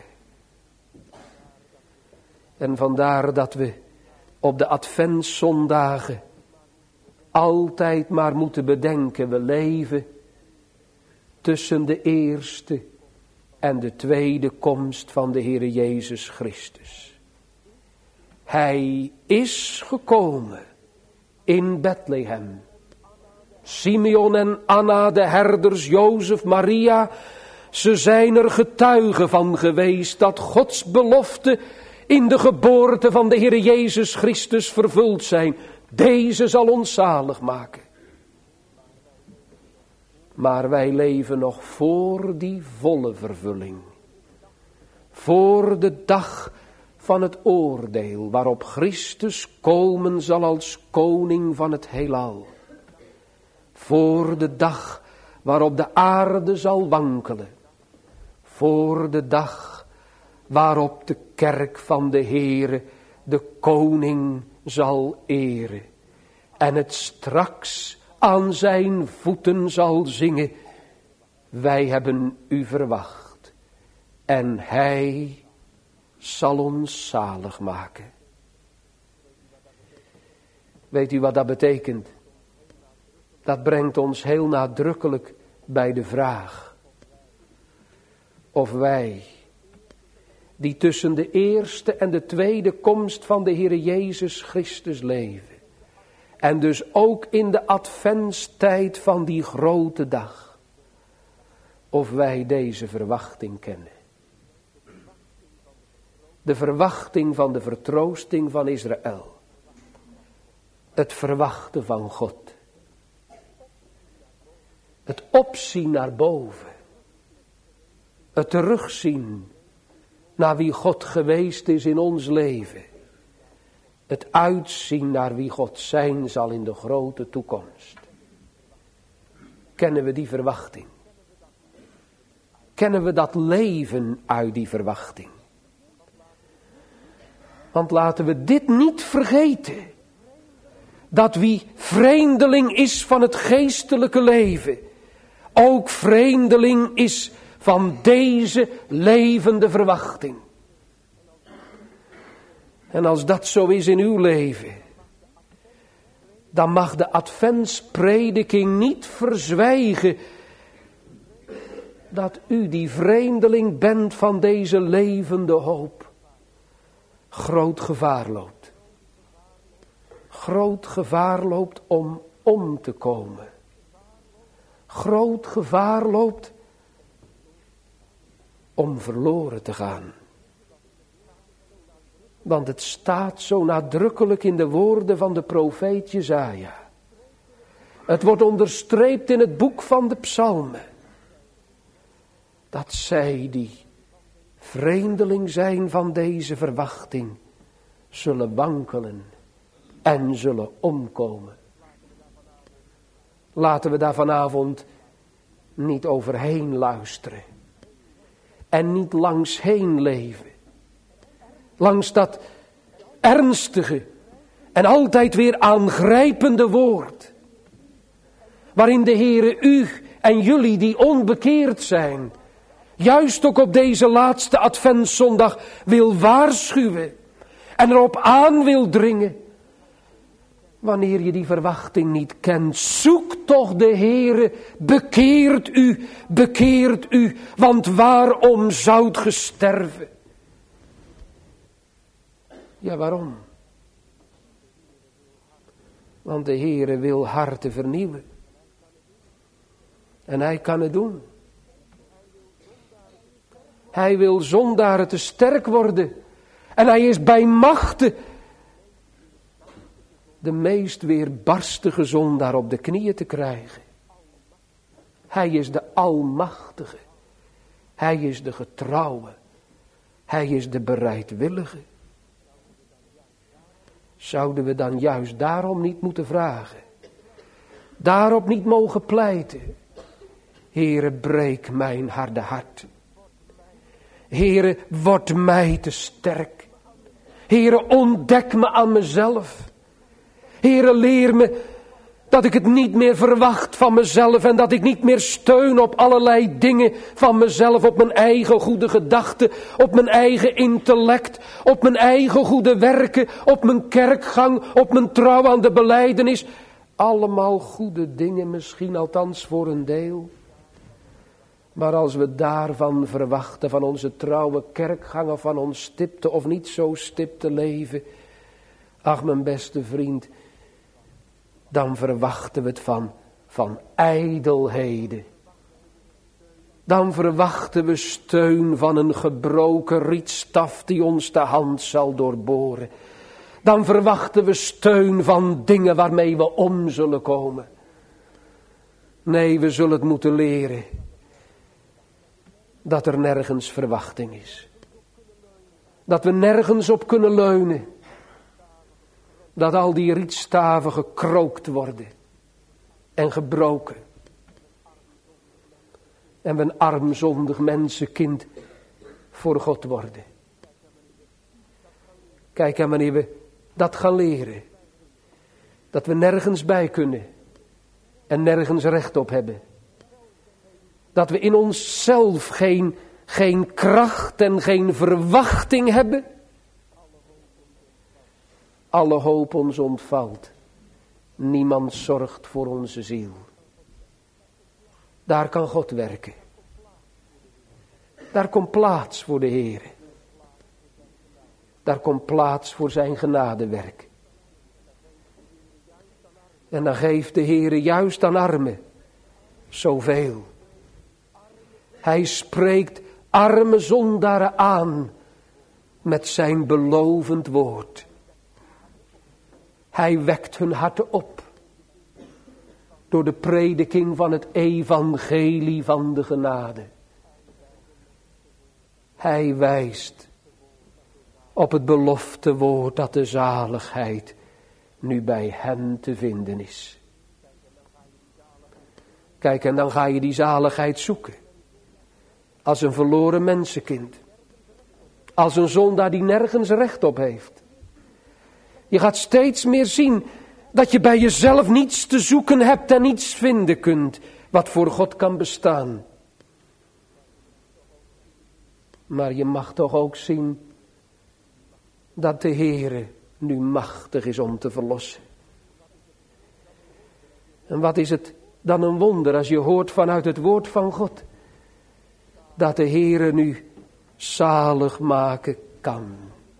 En vandaar dat we op de adventszondagen altijd maar moeten bedenken, we leven tussen de eerste en de tweede komst van de Heere Jezus Christus. Hij is gekomen in Bethlehem. Simeon en Anna, de herders, Jozef, Maria, ze zijn er getuigen van geweest dat Gods belofte in de geboorte van de Heere Jezus Christus vervuld zijn. Deze zal ons zalig maken. Maar wij leven nog voor die volle vervulling. Voor de dag van het oordeel, waarop Christus komen zal als koning van het heelal. Voor de dag waarop de aarde zal wankelen. Voor de dag waarop de kerk van de Heere de koning zal eren. En het straks aan zijn voeten zal zingen. Wij hebben u verwacht. En hij zal ons zalig maken. Weet u wat dat betekent? Dat brengt ons heel nadrukkelijk bij de vraag of wij, die tussen de eerste en de tweede komst van de Heere Jezus Christus leven, en dus ook in de adventstijd van die grote dag, of wij deze verwachting kennen. De verwachting van de vertroosting van Israël. Het verwachten van God. Het opzien naar boven. Het terugzien naar wie God geweest is in ons leven. Het uitzien naar wie God zijn zal in de grote toekomst. Kennen we die verwachting? Kennen we dat leven uit die verwachting? Want laten we dit niet vergeten. Dat wie vreemdeling is van het geestelijke leven, ook vreemdeling is van deze levende verwachting. En als dat zo is in uw leven, dan mag de adventsprediking niet verzwijgen dat u die vreemdeling bent van deze levende hoop. Groot gevaar loopt. Groot gevaar loopt om om te komen. Groot gevaar loopt om verloren te gaan. Want het staat zo nadrukkelijk in de woorden van de profeet Jesaja. Het wordt onderstreept in het boek van de psalmen. Dat zij die vreemdeling zijn van deze verwachting, zullen wankelen en zullen omkomen. Laten we daar vanavond niet overheen luisteren. En niet langs heen leven. Langs dat ernstige en altijd weer aangrijpende woord. Waarin de Heere u en jullie die onbekeerd zijn, juist ook op deze laatste adventszondag wil waarschuwen. En erop aan wil dringen. Wanneer je die verwachting niet kent, zoek toch de Heere, bekeert u, bekeert u, want waarom zoudt ge sterven? Ja, waarom? Want de Heere wil harten vernieuwen. En hij kan het doen. Hij wil zondaren te sterk worden. En hij is bij machte de meest weerbarstige zondaar op de knieën te krijgen. Hij is de Almachtige. Hij is de getrouwe. Hij is de bereidwillige. Zouden we dan juist daarom niet moeten vragen? Daarop niet mogen pleiten? Heere, breek mijn harde hart. Heere, word mij te sterk. Heere, ontdek me aan mezelf. Heere, leer me dat ik het niet meer verwacht van mezelf en dat ik niet meer steun op allerlei dingen van mezelf, op mijn eigen goede gedachten, op mijn eigen intellect, op mijn eigen goede werken, op mijn kerkgang, op mijn trouw aan de belijdenis. Allemaal goede dingen, misschien althans voor een deel. Maar als we daarvan verwachten, van onze trouwe kerkgangen, van ons stipte of niet zo stipte leven, ach mijn beste vriend, dan verwachten we het van, van ijdelheden. Dan verwachten we steun van een gebroken rietstaf die ons de hand zal doorboren. Dan verwachten we steun van dingen waarmee we om zullen komen. Nee, we zullen het moeten leren dat er nergens verwachting is. Dat we nergens op kunnen leunen. Dat al die rietstaven gekrookt worden en gebroken. En we een arm zondig mensenkind voor God worden. Kijk, en wanneer we dat gaan leren, dat we nergens bij kunnen en nergens recht op hebben. Dat we in onszelf geen, geen kracht en geen verwachting hebben. Alle hoop ons ontvalt. Niemand zorgt voor onze ziel. Daar kan God werken. Daar komt plaats voor de Heer. Daar komt plaats voor zijn genadewerk. En dan geeft de Heer juist aan armen zoveel. Hij spreekt arme zondaren aan met zijn belovend woord. Hij wekt hun harten op door de prediking van het evangelie van de genade. Hij wijst op het beloftewoord dat de zaligheid nu bij hen te vinden is. Kijk, en dan ga je die zaligheid zoeken. Als een verloren mensenkind. Als een zondaar die nergens recht op heeft. Je gaat steeds meer zien dat je bij jezelf niets te zoeken hebt en niets vinden kunt wat voor God kan bestaan. Maar je mag toch ook zien dat de Heere nu machtig is om te verlossen. En wat is het dan een wonder als je hoort vanuit het woord van God dat de Heere nu zalig maken kan.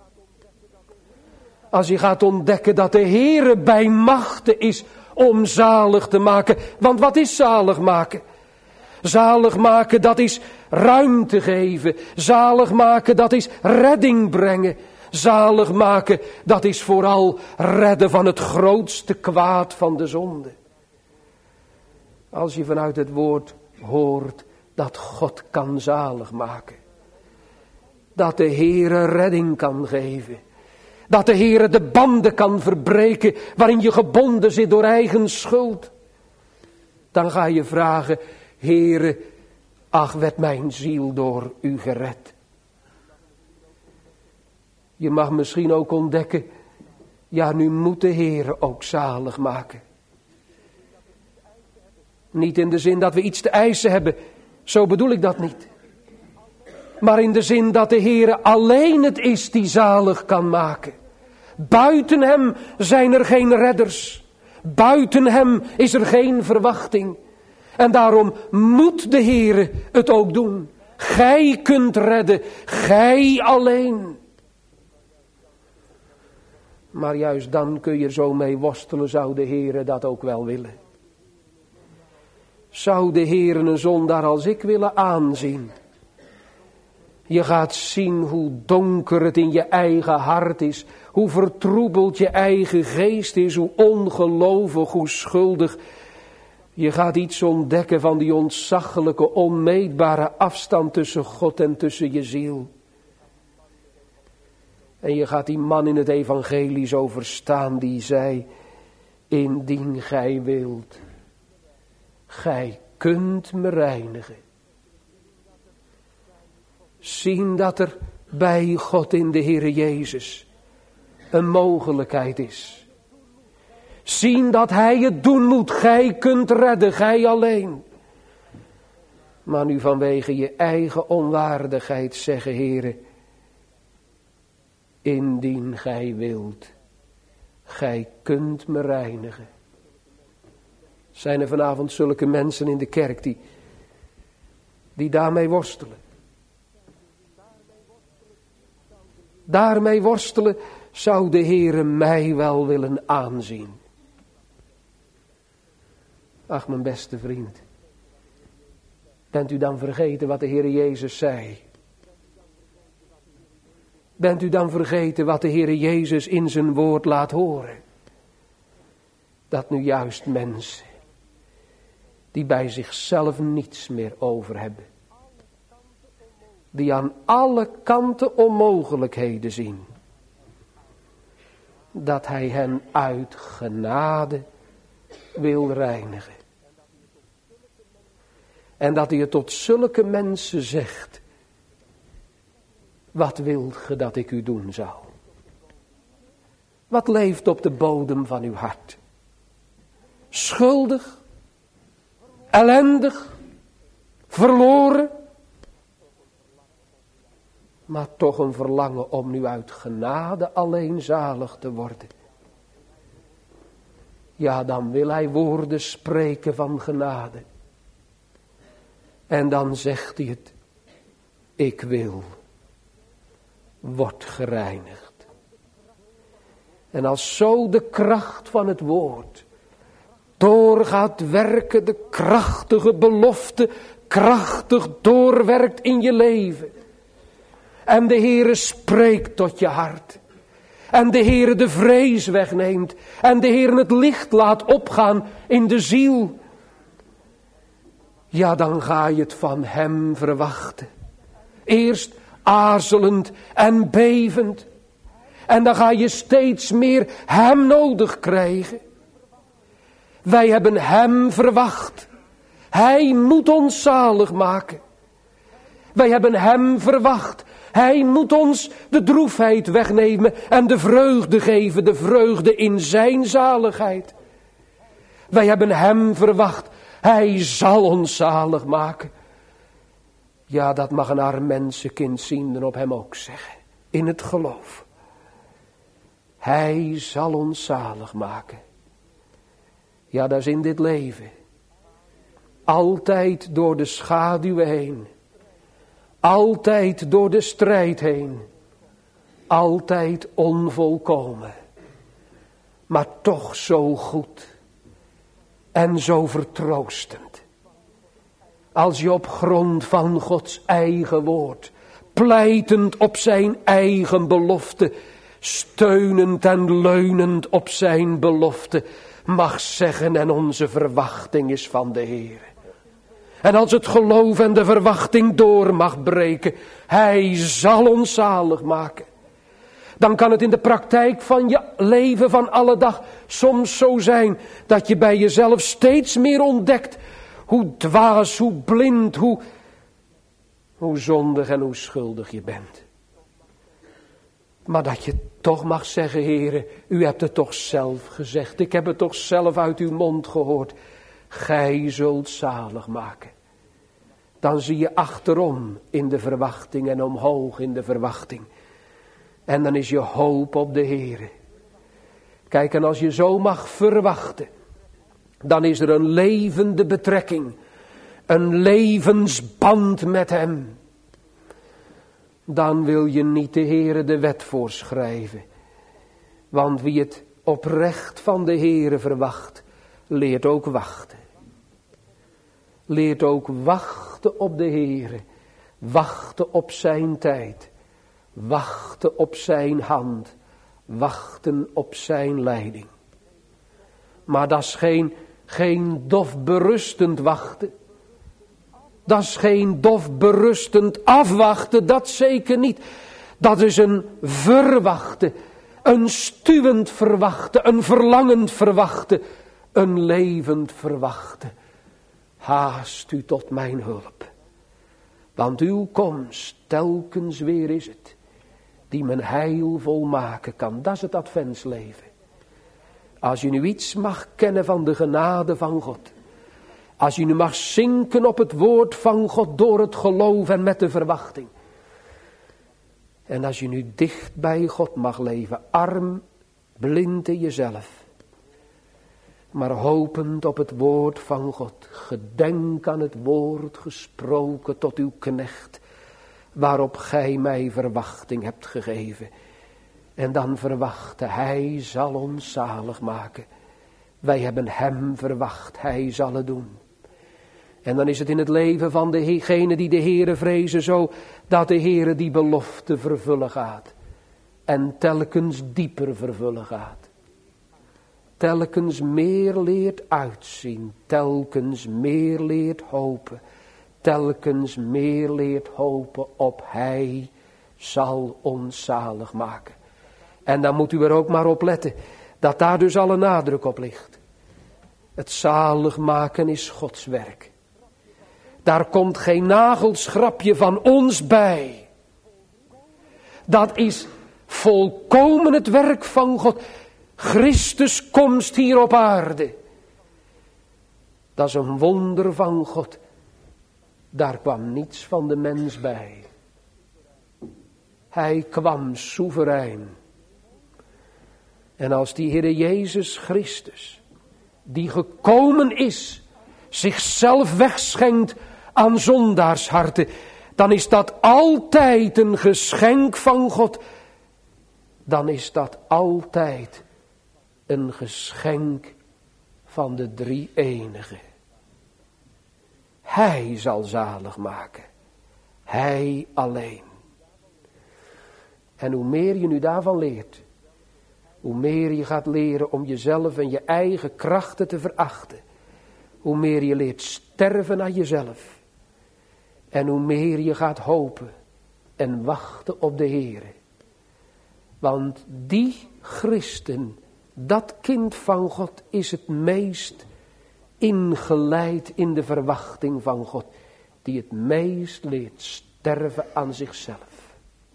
Als je gaat ontdekken dat de Heere bij machte is om zalig te maken. Want wat is zalig maken? Zalig maken, dat is ruimte geven. Zalig maken, dat is redding brengen. Zalig maken, dat is vooral redden van het grootste kwaad van de zonde. Als je vanuit het woord hoort dat God kan zalig maken. Dat de Heere redding kan geven. Dat de Heere de banden kan verbreken waarin je gebonden zit door eigen schuld. Dan ga je vragen, Heere, ach, werd mijn ziel door u gered. Je mag misschien ook ontdekken, ja, nu moet de Heere ook zalig maken. Niet in de zin dat we iets te eisen hebben, zo bedoel ik dat niet. Maar in de zin dat de Heere alleen het is die zalig kan maken. Buiten hem zijn er geen redders. Buiten hem is er geen verwachting. En daarom moet de Heere het ook doen. Gij kunt redden, gij alleen. Maar juist dan kun je er zo mee worstelen, zou de Heere dat ook wel willen. Zou de Heere een zondaar als ik willen aanzien? Je gaat zien hoe donker het in je eigen hart is. Hoe vertroebeld je eigen geest is. Hoe ongelovig, hoe schuldig. Je gaat iets ontdekken van die ontzaglijke, onmeetbare afstand tussen God en tussen je ziel. En je gaat die man in het evangelie zo verstaan die zei, indien gij wilt, gij kunt me reinigen. Zien dat er bij God in de Heere Jezus een mogelijkheid is. Zien dat Hij het doen moet. Gij kunt redden, gij alleen. Maar nu vanwege je eigen onwaardigheid zeggen, Heere, indien gij wilt, gij kunt me reinigen. Zijn er vanavond zulke mensen in de kerk die, die daarmee worstelen? Daarmee worstelen zou de Heere mij wel willen aanzien. Ach, mijn beste vriend. Bent u dan vergeten wat de Heere Jezus zei? Bent u dan vergeten wat de Heere Jezus in zijn woord laat horen? Dat nu juist mensen die bij zichzelf niets meer over hebben. Die aan alle kanten onmogelijkheden zien. Dat Hij hen uit genade wil reinigen. En dat Hij het tot zulke mensen zegt. Wat wilt ge dat ik u doen zou? Wat leeft op de bodem van uw hart? Schuldig? Ellendig? Verloren? Maar toch een verlangen om nu uit genade alleen zalig te worden. Ja, dan wil Hij woorden spreken van genade. En dan zegt Hij het. Ik wil. Word gereinigd. En als zo de kracht van het woord door gaat werken, de krachtige belofte krachtig doorwerkt in je leven. En de Heere spreekt tot je hart. En de Heere de vrees wegneemt. En de Heere het licht laat opgaan in de ziel. Ja, dan ga je het van Hem verwachten. Eerst aarzelend en bevend. En dan ga je steeds meer Hem nodig krijgen. Wij hebben Hem verwacht. Hij moet ons zalig maken. Wij hebben Hem verwacht. Hij moet ons de droefheid wegnemen en de vreugde geven, de vreugde in zijn zaligheid. Wij hebben Hem verwacht. Hij zal ons zalig maken. Ja, dat mag een arm mensenkind zienden op Hem ook zeggen. In het geloof. Hij zal ons zalig maken. Ja, dat is in dit leven. Altijd door de schaduwen heen. Altijd door de strijd heen. Altijd onvolkomen. Maar toch zo goed. En zo vertroostend. Als je op grond van Gods eigen woord. Pleitend op zijn eigen belofte. Steunend en leunend op zijn belofte. Mag zeggen en onze verwachting is van de Heer. En als het geloof en de verwachting door mag breken. Hij zal ons zalig maken. Dan kan het in de praktijk van je leven van alle dag soms zo zijn. Dat je bij jezelf steeds meer ontdekt. Hoe dwaas, hoe blind, hoe, hoe zondig en hoe schuldig je bent. Maar dat je toch mag zeggen, Heere, u hebt het toch zelf gezegd. Ik heb het toch zelf uit uw mond gehoord. Gij zult zalig maken. Dan zie je achterom in de verwachting en omhoog in de verwachting. En dan is je hoop op de Heere. Kijk, en als je zo mag verwachten, dan is er een levende betrekking. Een levensband met Hem. Dan wil je niet de Heere de wet voorschrijven. Want wie het oprecht van de Heere verwacht, leert ook wachten. Leert ook wachten op de Heere. Wachten op zijn tijd. Wachten op zijn hand. Wachten op zijn leiding. Maar dat is geen, geen dof berustend wachten. Dat is geen dof berustend afwachten, dat zeker niet. Dat is een verwachten, een stuwend verwachten, een verlangend verwachten, een levend verwachten. Haast u tot mijn hulp. Want uw komst, telkens weer is het, die mijn heil volmaken kan. Dat is het adventsleven. Als je nu iets mag kennen van de genade van God. Als je nu mag zinken op het woord van God door het geloof en met de verwachting. En als je nu dicht bij God mag leven, arm, blind in jezelf. Maar hopend op het woord van God. Gedenk aan het woord gesproken tot uw knecht. Waarop gij mij verwachting hebt gegeven. En dan verwachten, hij zal ons zalig maken. Wij hebben hem verwacht, hij zal het doen. En dan is het in het leven van degene die de Heere vrezen zo, dat de Heere die belofte vervullen gaat. En telkens dieper vervullen gaat. Telkens meer leert uitzien, telkens meer leert hopen. Telkens meer leert hopen op hij zal ons zalig maken. En dan moet u er ook maar op letten, dat daar dus alle nadruk op ligt. Het zalig maken is Gods werk. Daar komt geen nagelschrapje van ons bij. Dat is volkomen het werk van God. Christus komst hier op aarde. Dat is een wonder van God. Daar kwam niets van de mens bij. Hij kwam soeverein. En als die Heere Jezus Christus, die gekomen is, zichzelf wegschenkt aan zondaarsharten, dan is dat altijd een geschenk van God. Dan is dat altijd een geschenk van de drie-enige. Hij zal zalig maken. Hij alleen. En hoe meer je nu daarvan leert, hoe meer je gaat leren om jezelf en je eigen krachten te verachten. Hoe meer je leert sterven aan jezelf. En hoe meer je gaat hopen en wachten op de Heere. Want die christen, dat kind van God, is het meest ingeleid in de verwachting van God. Die het meest leert sterven aan zichzelf.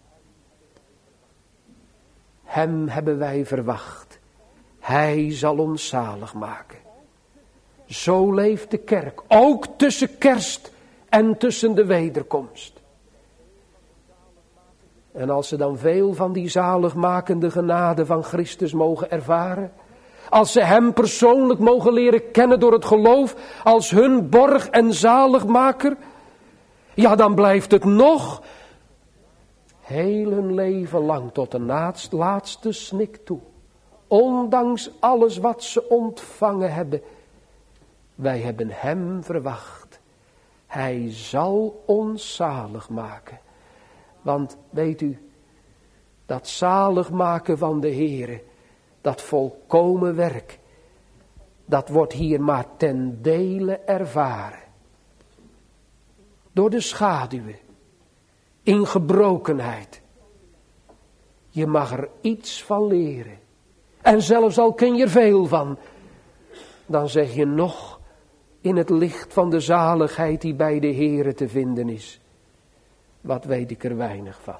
Hem hebben wij verwacht. Hij zal ons zalig maken. Zo leeft de kerk, ook tussen kerst en tussen de wederkomst. En als ze dan veel van die zaligmakende genade van Christus mogen ervaren, als ze hem persoonlijk mogen leren kennen door het geloof als hun borg en zaligmaker, ja, dan blijft het nog heel hun leven lang tot de laatste, laatste snik toe. Ondanks alles wat ze ontvangen hebben. Wij hebben hem verwacht. Hij zal ons zalig maken. Want weet u, dat zalig maken van de Heere, dat volkomen werk, dat wordt hier maar ten dele ervaren. Door de schaduwen, in gebrokenheid. Je mag er iets van leren. En zelfs al ken je er veel van, dan zeg je nog in het licht van de zaligheid die bij de Heere te vinden is. Wat weet ik er weinig van.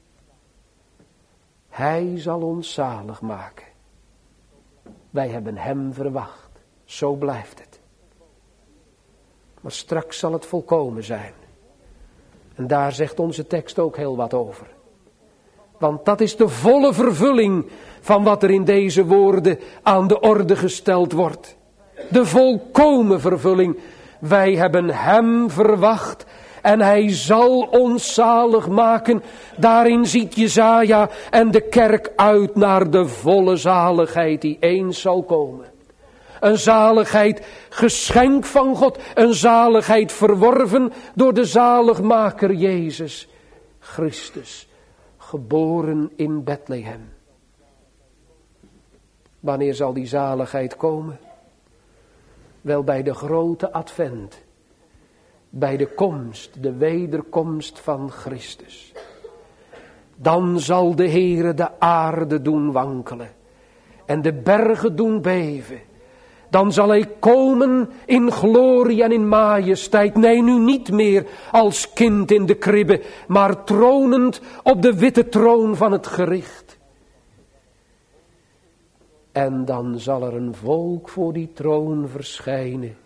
Hij zal ons zalig maken. Wij hebben hem verwacht. Zo blijft het. Maar straks zal het volkomen zijn. En daar zegt onze tekst ook heel wat over. Want dat is de volle vervulling van wat er in deze woorden aan de orde gesteld wordt. De volkomen vervulling. Wij hebben hem verwacht. En hij zal ons zalig maken. Daarin ziet Jesaja en de kerk uit naar de volle zaligheid die eens zal komen. Een zaligheid geschenk van God. Een zaligheid verworven door de zaligmaker Jezus Christus. Geboren in Bethlehem. Wanneer zal die zaligheid komen? Wel bij de grote advent. Bij de komst, de wederkomst van Christus. Dan zal de Heere de aarde doen wankelen. En de bergen doen beven. Dan zal hij komen in glorie en in majesteit. Nee, nu niet meer als kind in de kribbe, maar tronend op de witte troon van het gericht. En dan zal er een volk voor die troon verschijnen.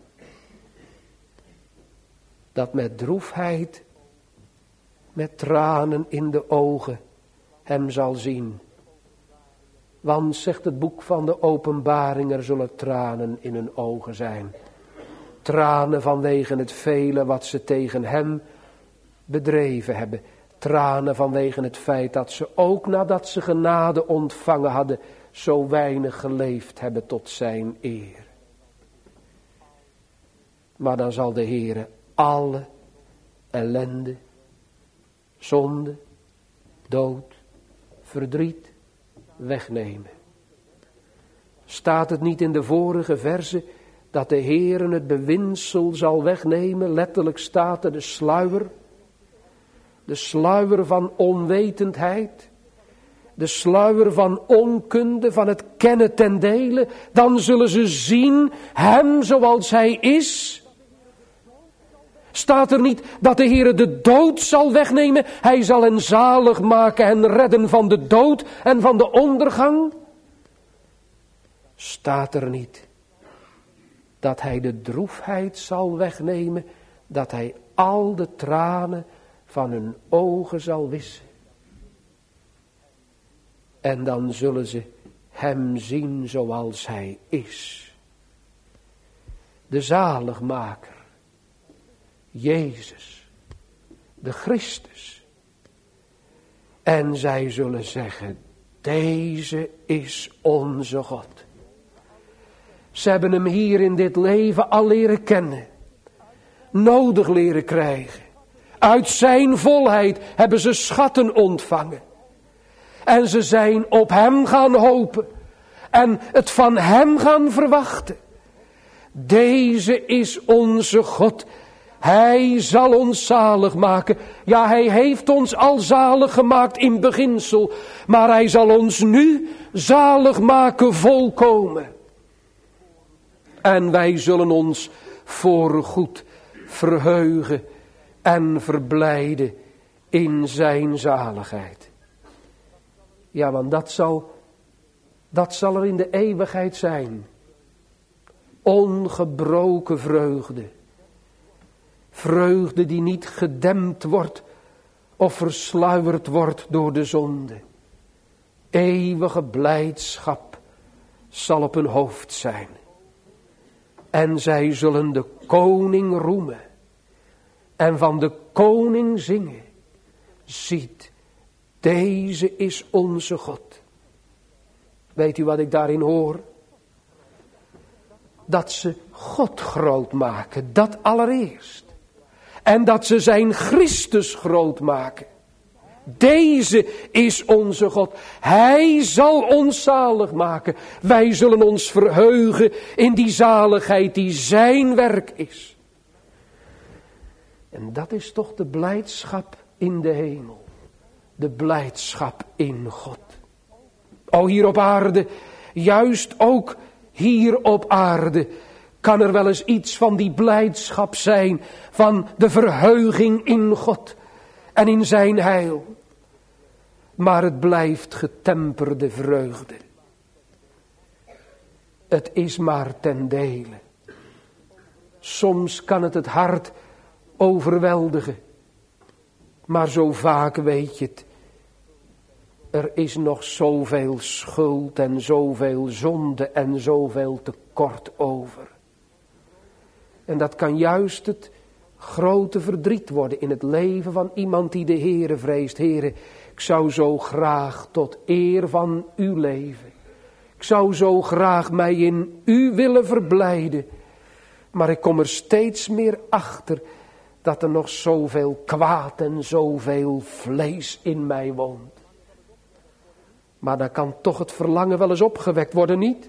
Dat met droefheid, met tranen in de ogen hem zal zien. Want, zegt het boek van de Openbaring, er zullen tranen in hun ogen zijn. Tranen vanwege het vele wat ze tegen hem bedreven hebben. Tranen vanwege het feit dat ze ook nadat ze genade ontvangen hadden, zo weinig geleefd hebben tot zijn eer. Maar dan zal de Heere alle ellende, zonde, dood, verdriet wegnemen. Staat het niet in de vorige verse dat de Heere het bewinsel zal wegnemen? Letterlijk staat er de sluier. De sluier van onwetendheid. De sluier van onkunde, van het kennen ten dele. Dan zullen ze zien hem zoals hij is. Staat er niet dat de Heere de dood zal wegnemen? Hij zal hen zalig maken en redden van de dood en van de ondergang? Staat er niet dat hij de droefheid zal wegnemen, dat hij al de tranen van hun ogen zal wissen? En dan zullen ze hem zien zoals hij is. De zaligmaker. Jezus, de Christus. En zij zullen zeggen, deze is onze God. Ze hebben hem hier in dit leven al leren kennen. Nodig leren krijgen. Uit zijn volheid hebben ze schatten ontvangen. En ze zijn op hem gaan hopen. En het van hem gaan verwachten. Deze is onze God. Hij zal ons zalig maken. Ja, hij heeft ons al zalig gemaakt in beginsel. Maar hij zal ons nu zalig maken volkomen. En wij zullen ons voorgoed verheugen en verblijden in zijn zaligheid. Ja, want dat zal, dat zal er in de eeuwigheid zijn. Ongebroken vreugde. Vreugde die niet gedempt wordt of versluierd wordt door de zonde. Eeuwige blijdschap zal op hun hoofd zijn. En zij zullen de koning roemen. En van de koning zingen. Ziet, deze is onze God. Weet u wat ik daarin hoor? Dat ze God groot maken, dat allereerst. En dat ze zijn Christus groot maken. Deze is onze God. Hij zal ons zalig maken. Wij zullen ons verheugen in die zaligheid die zijn werk is. En dat is toch de blijdschap in de hemel. De blijdschap in God. O, hier op aarde, juist ook hier op aarde, kan er wel eens iets van die blijdschap zijn, van de verheuging in God en in zijn heil. Maar het blijft getemperde vreugde. Het is maar ten dele. Soms kan het het hart overweldigen. Maar zo vaak weet je het. Er is nog zoveel schuld en zoveel zonde en zoveel tekort over. En dat kan juist het grote verdriet worden in het leven van iemand die de Heere vreest. Heere, ik zou zo graag tot eer van u leven. Ik Ik zou zo graag mij in u willen verblijden. Maar ik kom er steeds meer achter dat er nog zoveel kwaad en zoveel vlees in mij woont. Maar dan kan toch het verlangen wel eens opgewekt worden, niet?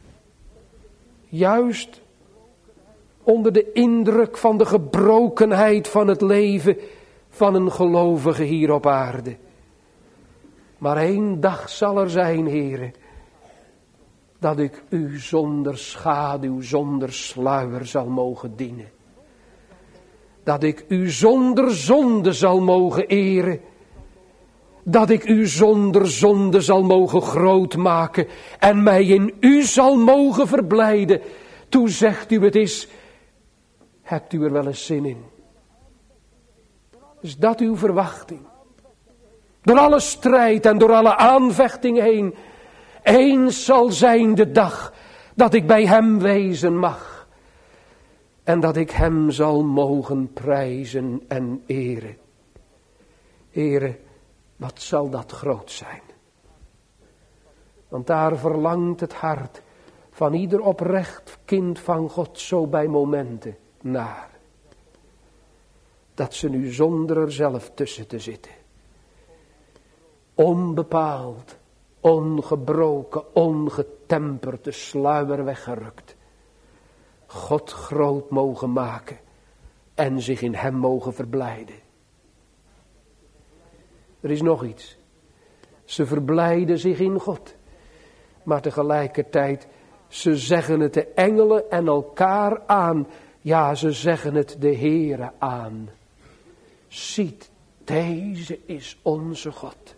Juist onder de indruk van de gebrokenheid van het leven van een gelovige hier op aarde. Maar één dag zal er zijn, Heere, dat ik u zonder schaduw, zonder sluier zal mogen dienen. Dat ik u zonder zonde zal mogen eren. Dat ik u zonder zonde zal mogen grootmaken en mij in u zal mogen verblijden. Toen zegt u het is, hebt u er wel eens zin in? Is dat uw verwachting? Door alle strijd en door alle aanvechting heen. Eens zal zijn de dag dat ik bij hem wezen mag. En dat ik hem zal mogen prijzen en eren. Heere, wat zal dat groot zijn. Want daar verlangt het hart van ieder oprecht kind van God zo bij momenten naar. Dat ze nu zonder er zelf tussen te zitten. Onbepaald, ongebroken, ongetemperd, de sluier weggerukt. God groot mogen maken en zich in hem mogen verblijden. Er is nog iets. Ze verblijden zich in God. Maar tegelijkertijd, ze zeggen het de engelen en elkaar aan. Ja, ze zeggen het de Heere aan. Ziet, deze is onze God.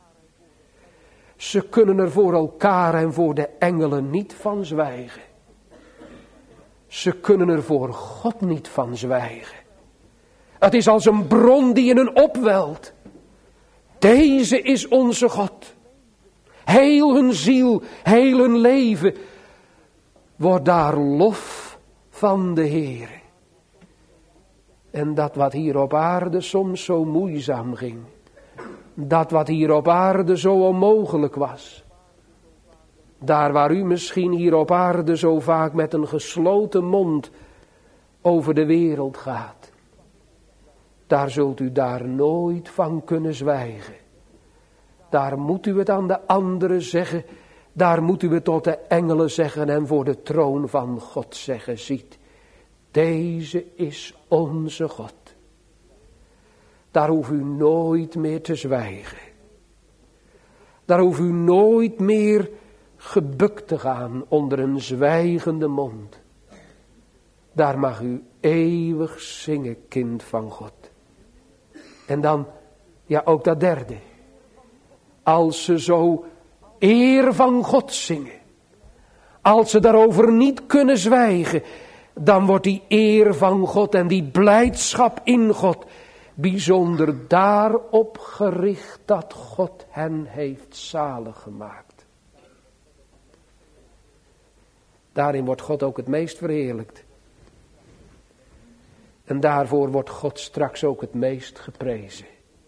Ze kunnen er voor elkaar en voor de engelen niet van zwijgen. Ze kunnen er voor God niet van zwijgen. Het is als een bron die in hen opwelt. Deze is onze God. Heel hun ziel, heel hun leven wordt daar lof van de Heere. En dat wat hier op aarde soms zo moeizaam ging. Dat wat hier op aarde zo onmogelijk was. Daar waar u misschien hier op aarde zo vaak met een gesloten mond over de wereld gaat. Daar zult u daar nooit van kunnen zwijgen. Daar moet u het aan de anderen zeggen. Daar moet u het tot de engelen zeggen en voor de troon van God zeggen. Ziet, deze is onze God. Daar hoeft u nooit meer te zwijgen. Daar hoeft u nooit meer gebukt te gaan onder een zwijgende mond. Daar mag u eeuwig zingen, kind van God. En dan, ja ook dat derde. Als ze zo eer van God zingen. Als ze daarover niet kunnen zwijgen. Dan wordt die eer van God en die blijdschap in God bijzonder daarop gericht dat God hen heeft zalig gemaakt. Daarin wordt God ook het meest verheerlijkt. En daarvoor wordt God straks ook het meest geprezen.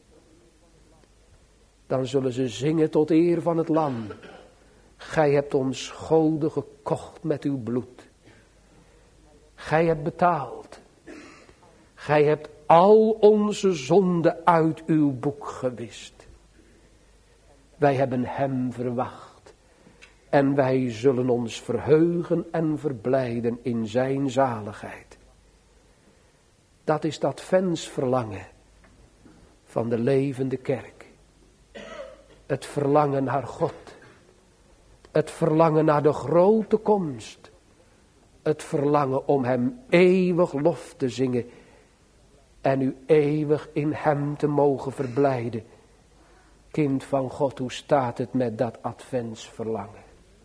Dan zullen ze zingen tot eer van het lam. Gij hebt ons goden gekocht met uw bloed. Gij hebt betaald. Gij hebt al onze zonden uit uw boek gewist. Wij hebben hem verwacht. En wij zullen ons verheugen en verblijden in zijn zaligheid. Dat is dat wensverlangen van de levende kerk. Het verlangen naar God. Het verlangen naar de grote komst. Het verlangen om hem eeuwig lof te zingen. En u eeuwig in hem te mogen verblijden. Kind van God, hoe staat het met dat adventsverlangen?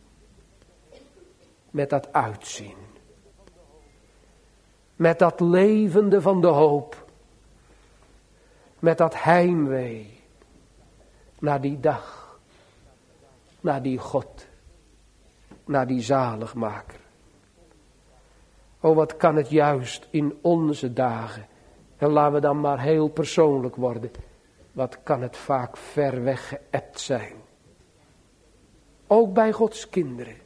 Met dat uitzien. Met dat levende van de hoop. Met dat heimwee. Naar die dag. Naar die God. Naar die zaligmaker. O, wat kan het juist in onze dagen. En laten we dan maar heel persoonlijk worden. Wat kan het vaak ver weg geëpt zijn. Ook bij Gods kinderen.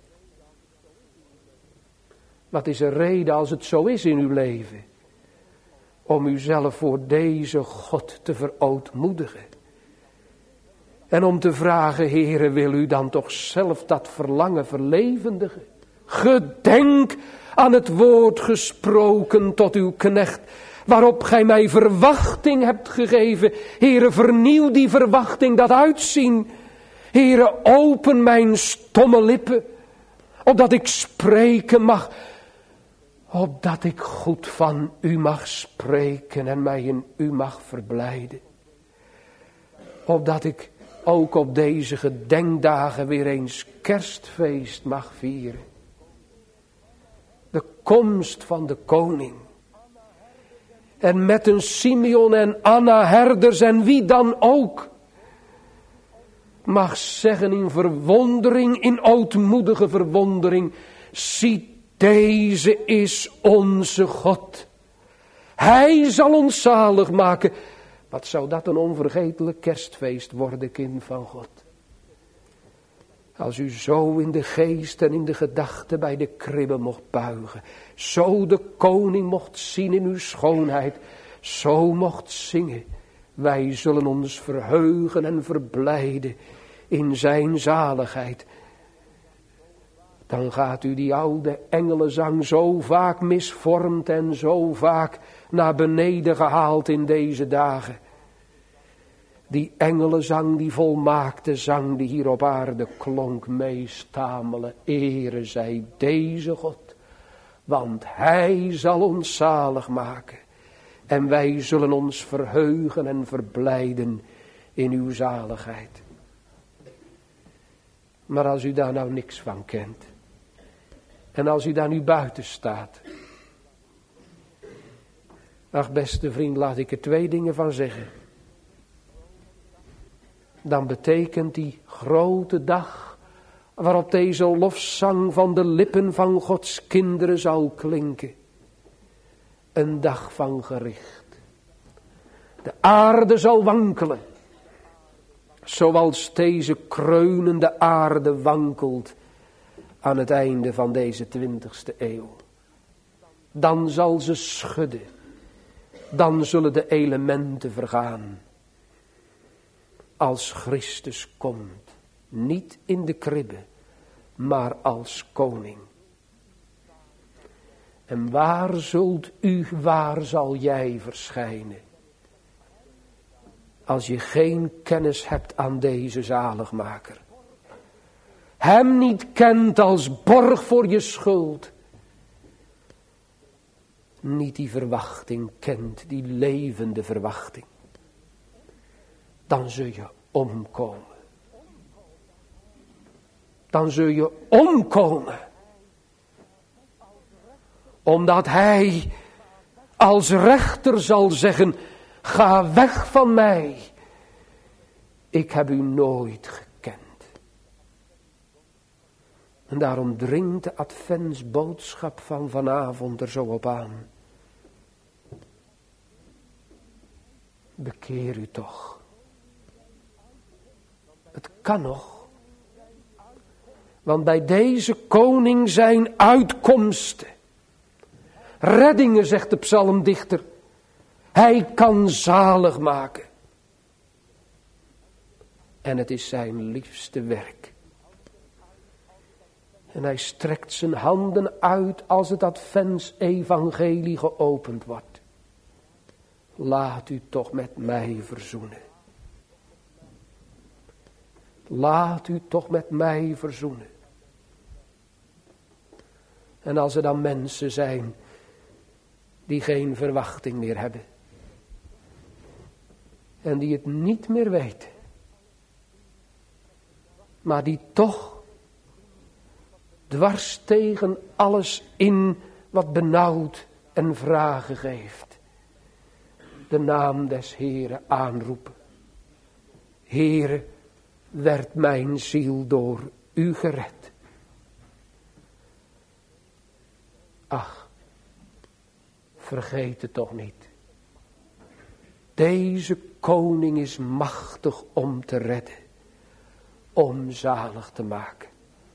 Wat is een reden als het zo is in uw leven? Om uzelf voor deze God te verootmoedigen. En om te vragen, Heere, wil u dan toch zelf dat verlangen verlevendigen? Gedenk aan het woord gesproken tot uw knecht, waarop gij mij verwachting hebt gegeven. Heere, vernieuw die verwachting, dat uitzien. Heere, open mijn stomme lippen, opdat ik spreken mag, opdat ik goed van u mag spreken en mij in u mag verblijden. Opdat ik ook op deze gedenkdagen weer eens kerstfeest mag vieren. De komst van de koning. En met een Simeon en Anna herders en wie dan ook mag zeggen in verwondering, in ootmoedige verwondering: zie, deze is onze God. Hij zal ons zalig maken. Wat zou dat een onvergetelijk kerstfeest worden, kind van God. Als u zo in de geest en in de gedachte bij de kribbe mocht buigen. Zo de koning mocht zien in uw schoonheid. Zo mocht zingen. Wij zullen ons verheugen en verblijden in zijn zaligheid. Dan gaat u die oude engelenzang zo vaak misvormd en zo vaak naar beneden gehaald in deze dagen. Die engelenzang, die volmaakte zang die hier op aarde klonk, meestamelen. Ere zij deze God, want hij zal ons zalig maken. En wij zullen ons verheugen en verblijden in uw zaligheid. Maar als u daar nou niks van kent, en als u daar nu buiten staat, ach beste vriend, laat ik er twee dingen van zeggen. Dan betekent die grote dag waarop deze lofzang van de lippen van Gods kinderen zal klinken, een dag van gericht. De aarde zal wankelen, zoals deze kreunende aarde wankelt aan het einde van deze twintigste eeuw. Dan zal ze schudden, dan zullen de elementen vergaan. Als Christus komt, niet in de kribbe, maar als koning. En waar zult u, waar zal jij verschijnen? Als je geen kennis hebt aan deze zaligmaker. Hem niet kent als borg voor je schuld. Niet die verwachting kent, die levende verwachting. Dan zul je omkomen. Dan zul je omkomen. Omdat hij als rechter zal zeggen: ga weg van mij. Ik heb u nooit gekend. En daarom dringt de adventsboodschap van vanavond er zo op aan. Bekeer u toch. Het kan nog. Want bij deze koning zijn uitkomsten. Reddingen, zegt de psalmdichter. Hij kan zalig maken. En het is zijn liefste werk. En hij strekt zijn handen uit als het adventsevangelie geopend wordt. Laat u toch met mij verzoenen. Laat u toch met mij verzoenen. En als er dan mensen zijn die geen verwachting meer hebben. En die het niet meer weten. Maar die toch dwars tegen alles in wat benauwd en vragen geeft. De naam des Heeren aanroepen. Heere, werd mijn ziel door u gered. Ach, vergeet het toch niet. Deze koning is machtig om te redden. om zalig te maken.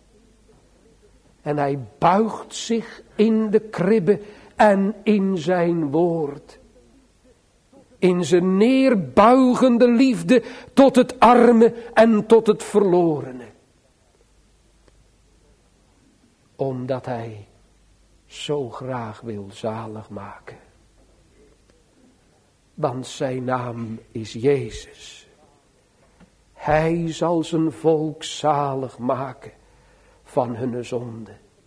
En hij buigt zich in de kribbe en in zijn woord. In zijn neerbuigende liefde tot het arme en tot het verlorene. Omdat hij zo graag wil zalig maken. Want zijn naam is Jezus. Hij zal zijn volk zalig maken van hun zonde.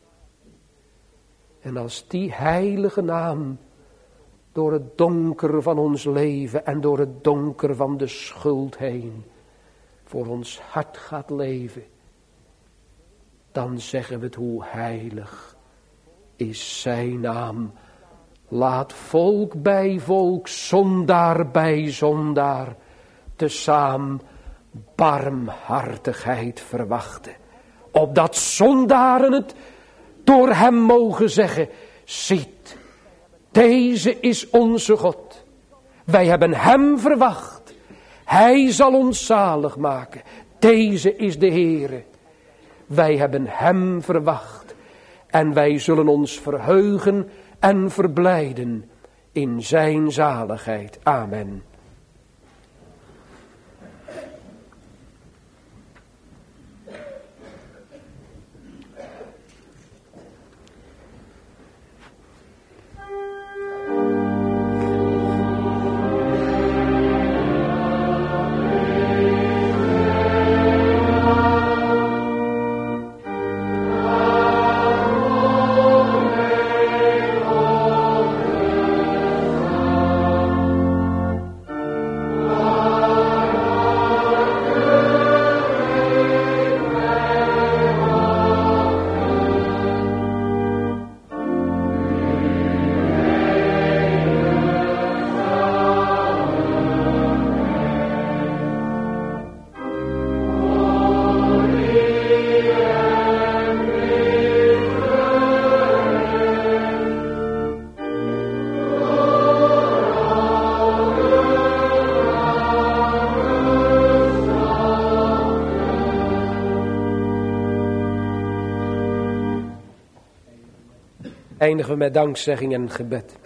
En als die heilige naam door het donker van ons leven en door het donker van de schuld heen voor ons hart gaat leven, dan zeggen we het, hoe heilig is zijn naam. Laat volk bij volk, zondaar bij zondaar, tezaam barmhartigheid verwachten. Opdat zondaren het door hem mogen zeggen, ziet, deze is onze God. Wij hebben hem verwacht. Hij zal ons zalig maken. Deze is de Heere. Wij hebben hem verwacht. En wij zullen ons verheugen en verblijden in zijn zaligheid. Amen. Eindigen we met dankzegging en gebed.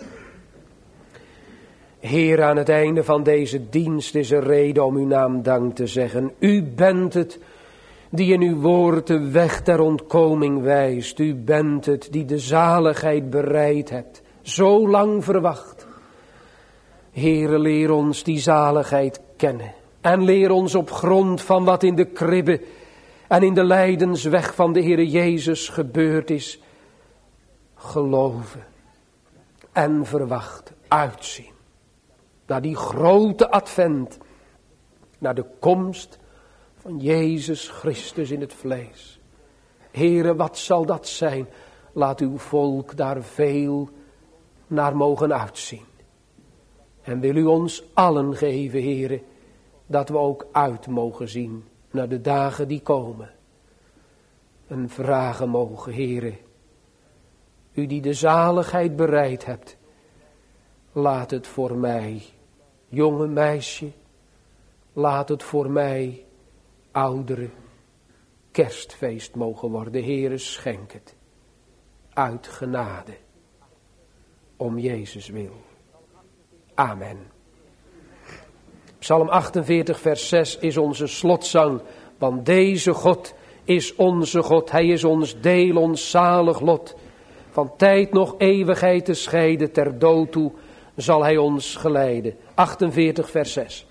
Heer, aan het einde van deze dienst is er reden om uw naam dank te zeggen. U bent het die in uw woord de weg ter ontkoming wijst. U bent het die de zaligheid bereid hebt, zo lang verwacht. Heere, leer ons die zaligheid kennen. En leer ons op grond van wat in de kribbe en in de lijdensweg van de Heere Jezus gebeurd is, geloven en verwachten, uitzien naar die grote advent, naar de komst van Jezus Christus in het vlees. Heere, wat zal dat zijn? Laat uw volk daar veel naar mogen uitzien. En wil u ons allen geven, Heere, dat we ook uit mogen zien naar de dagen die komen. En vragen mogen, Heere, u die de zaligheid bereid hebt, laat het voor mij, jonge meisje, laat het voor mij, oudere, kerstfeest mogen worden. Heere, schenk het uit genade, om Jezus wil. Amen. Psalm achtenveertig vers zes is onze slotzang, want deze God is onze God, hij is ons deel, ons zalig lot. Van tijd nog eeuwigheid te scheiden, ter dood toe zal hij ons geleiden. achtenveertig vers zes.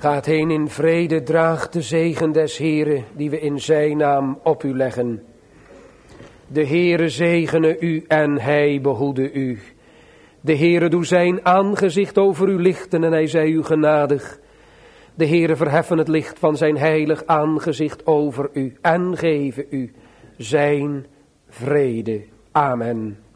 Gaat heen in vrede, draagt de zegen des Heren, die we in zijn naam op u leggen. De Heere zegene u en hij behoede u. De Heere doe zijn aangezicht over u lichten en hij zij u genadig. De Heere verheffen het licht van zijn heilig aangezicht over u en geven u zijn vrede. Amen.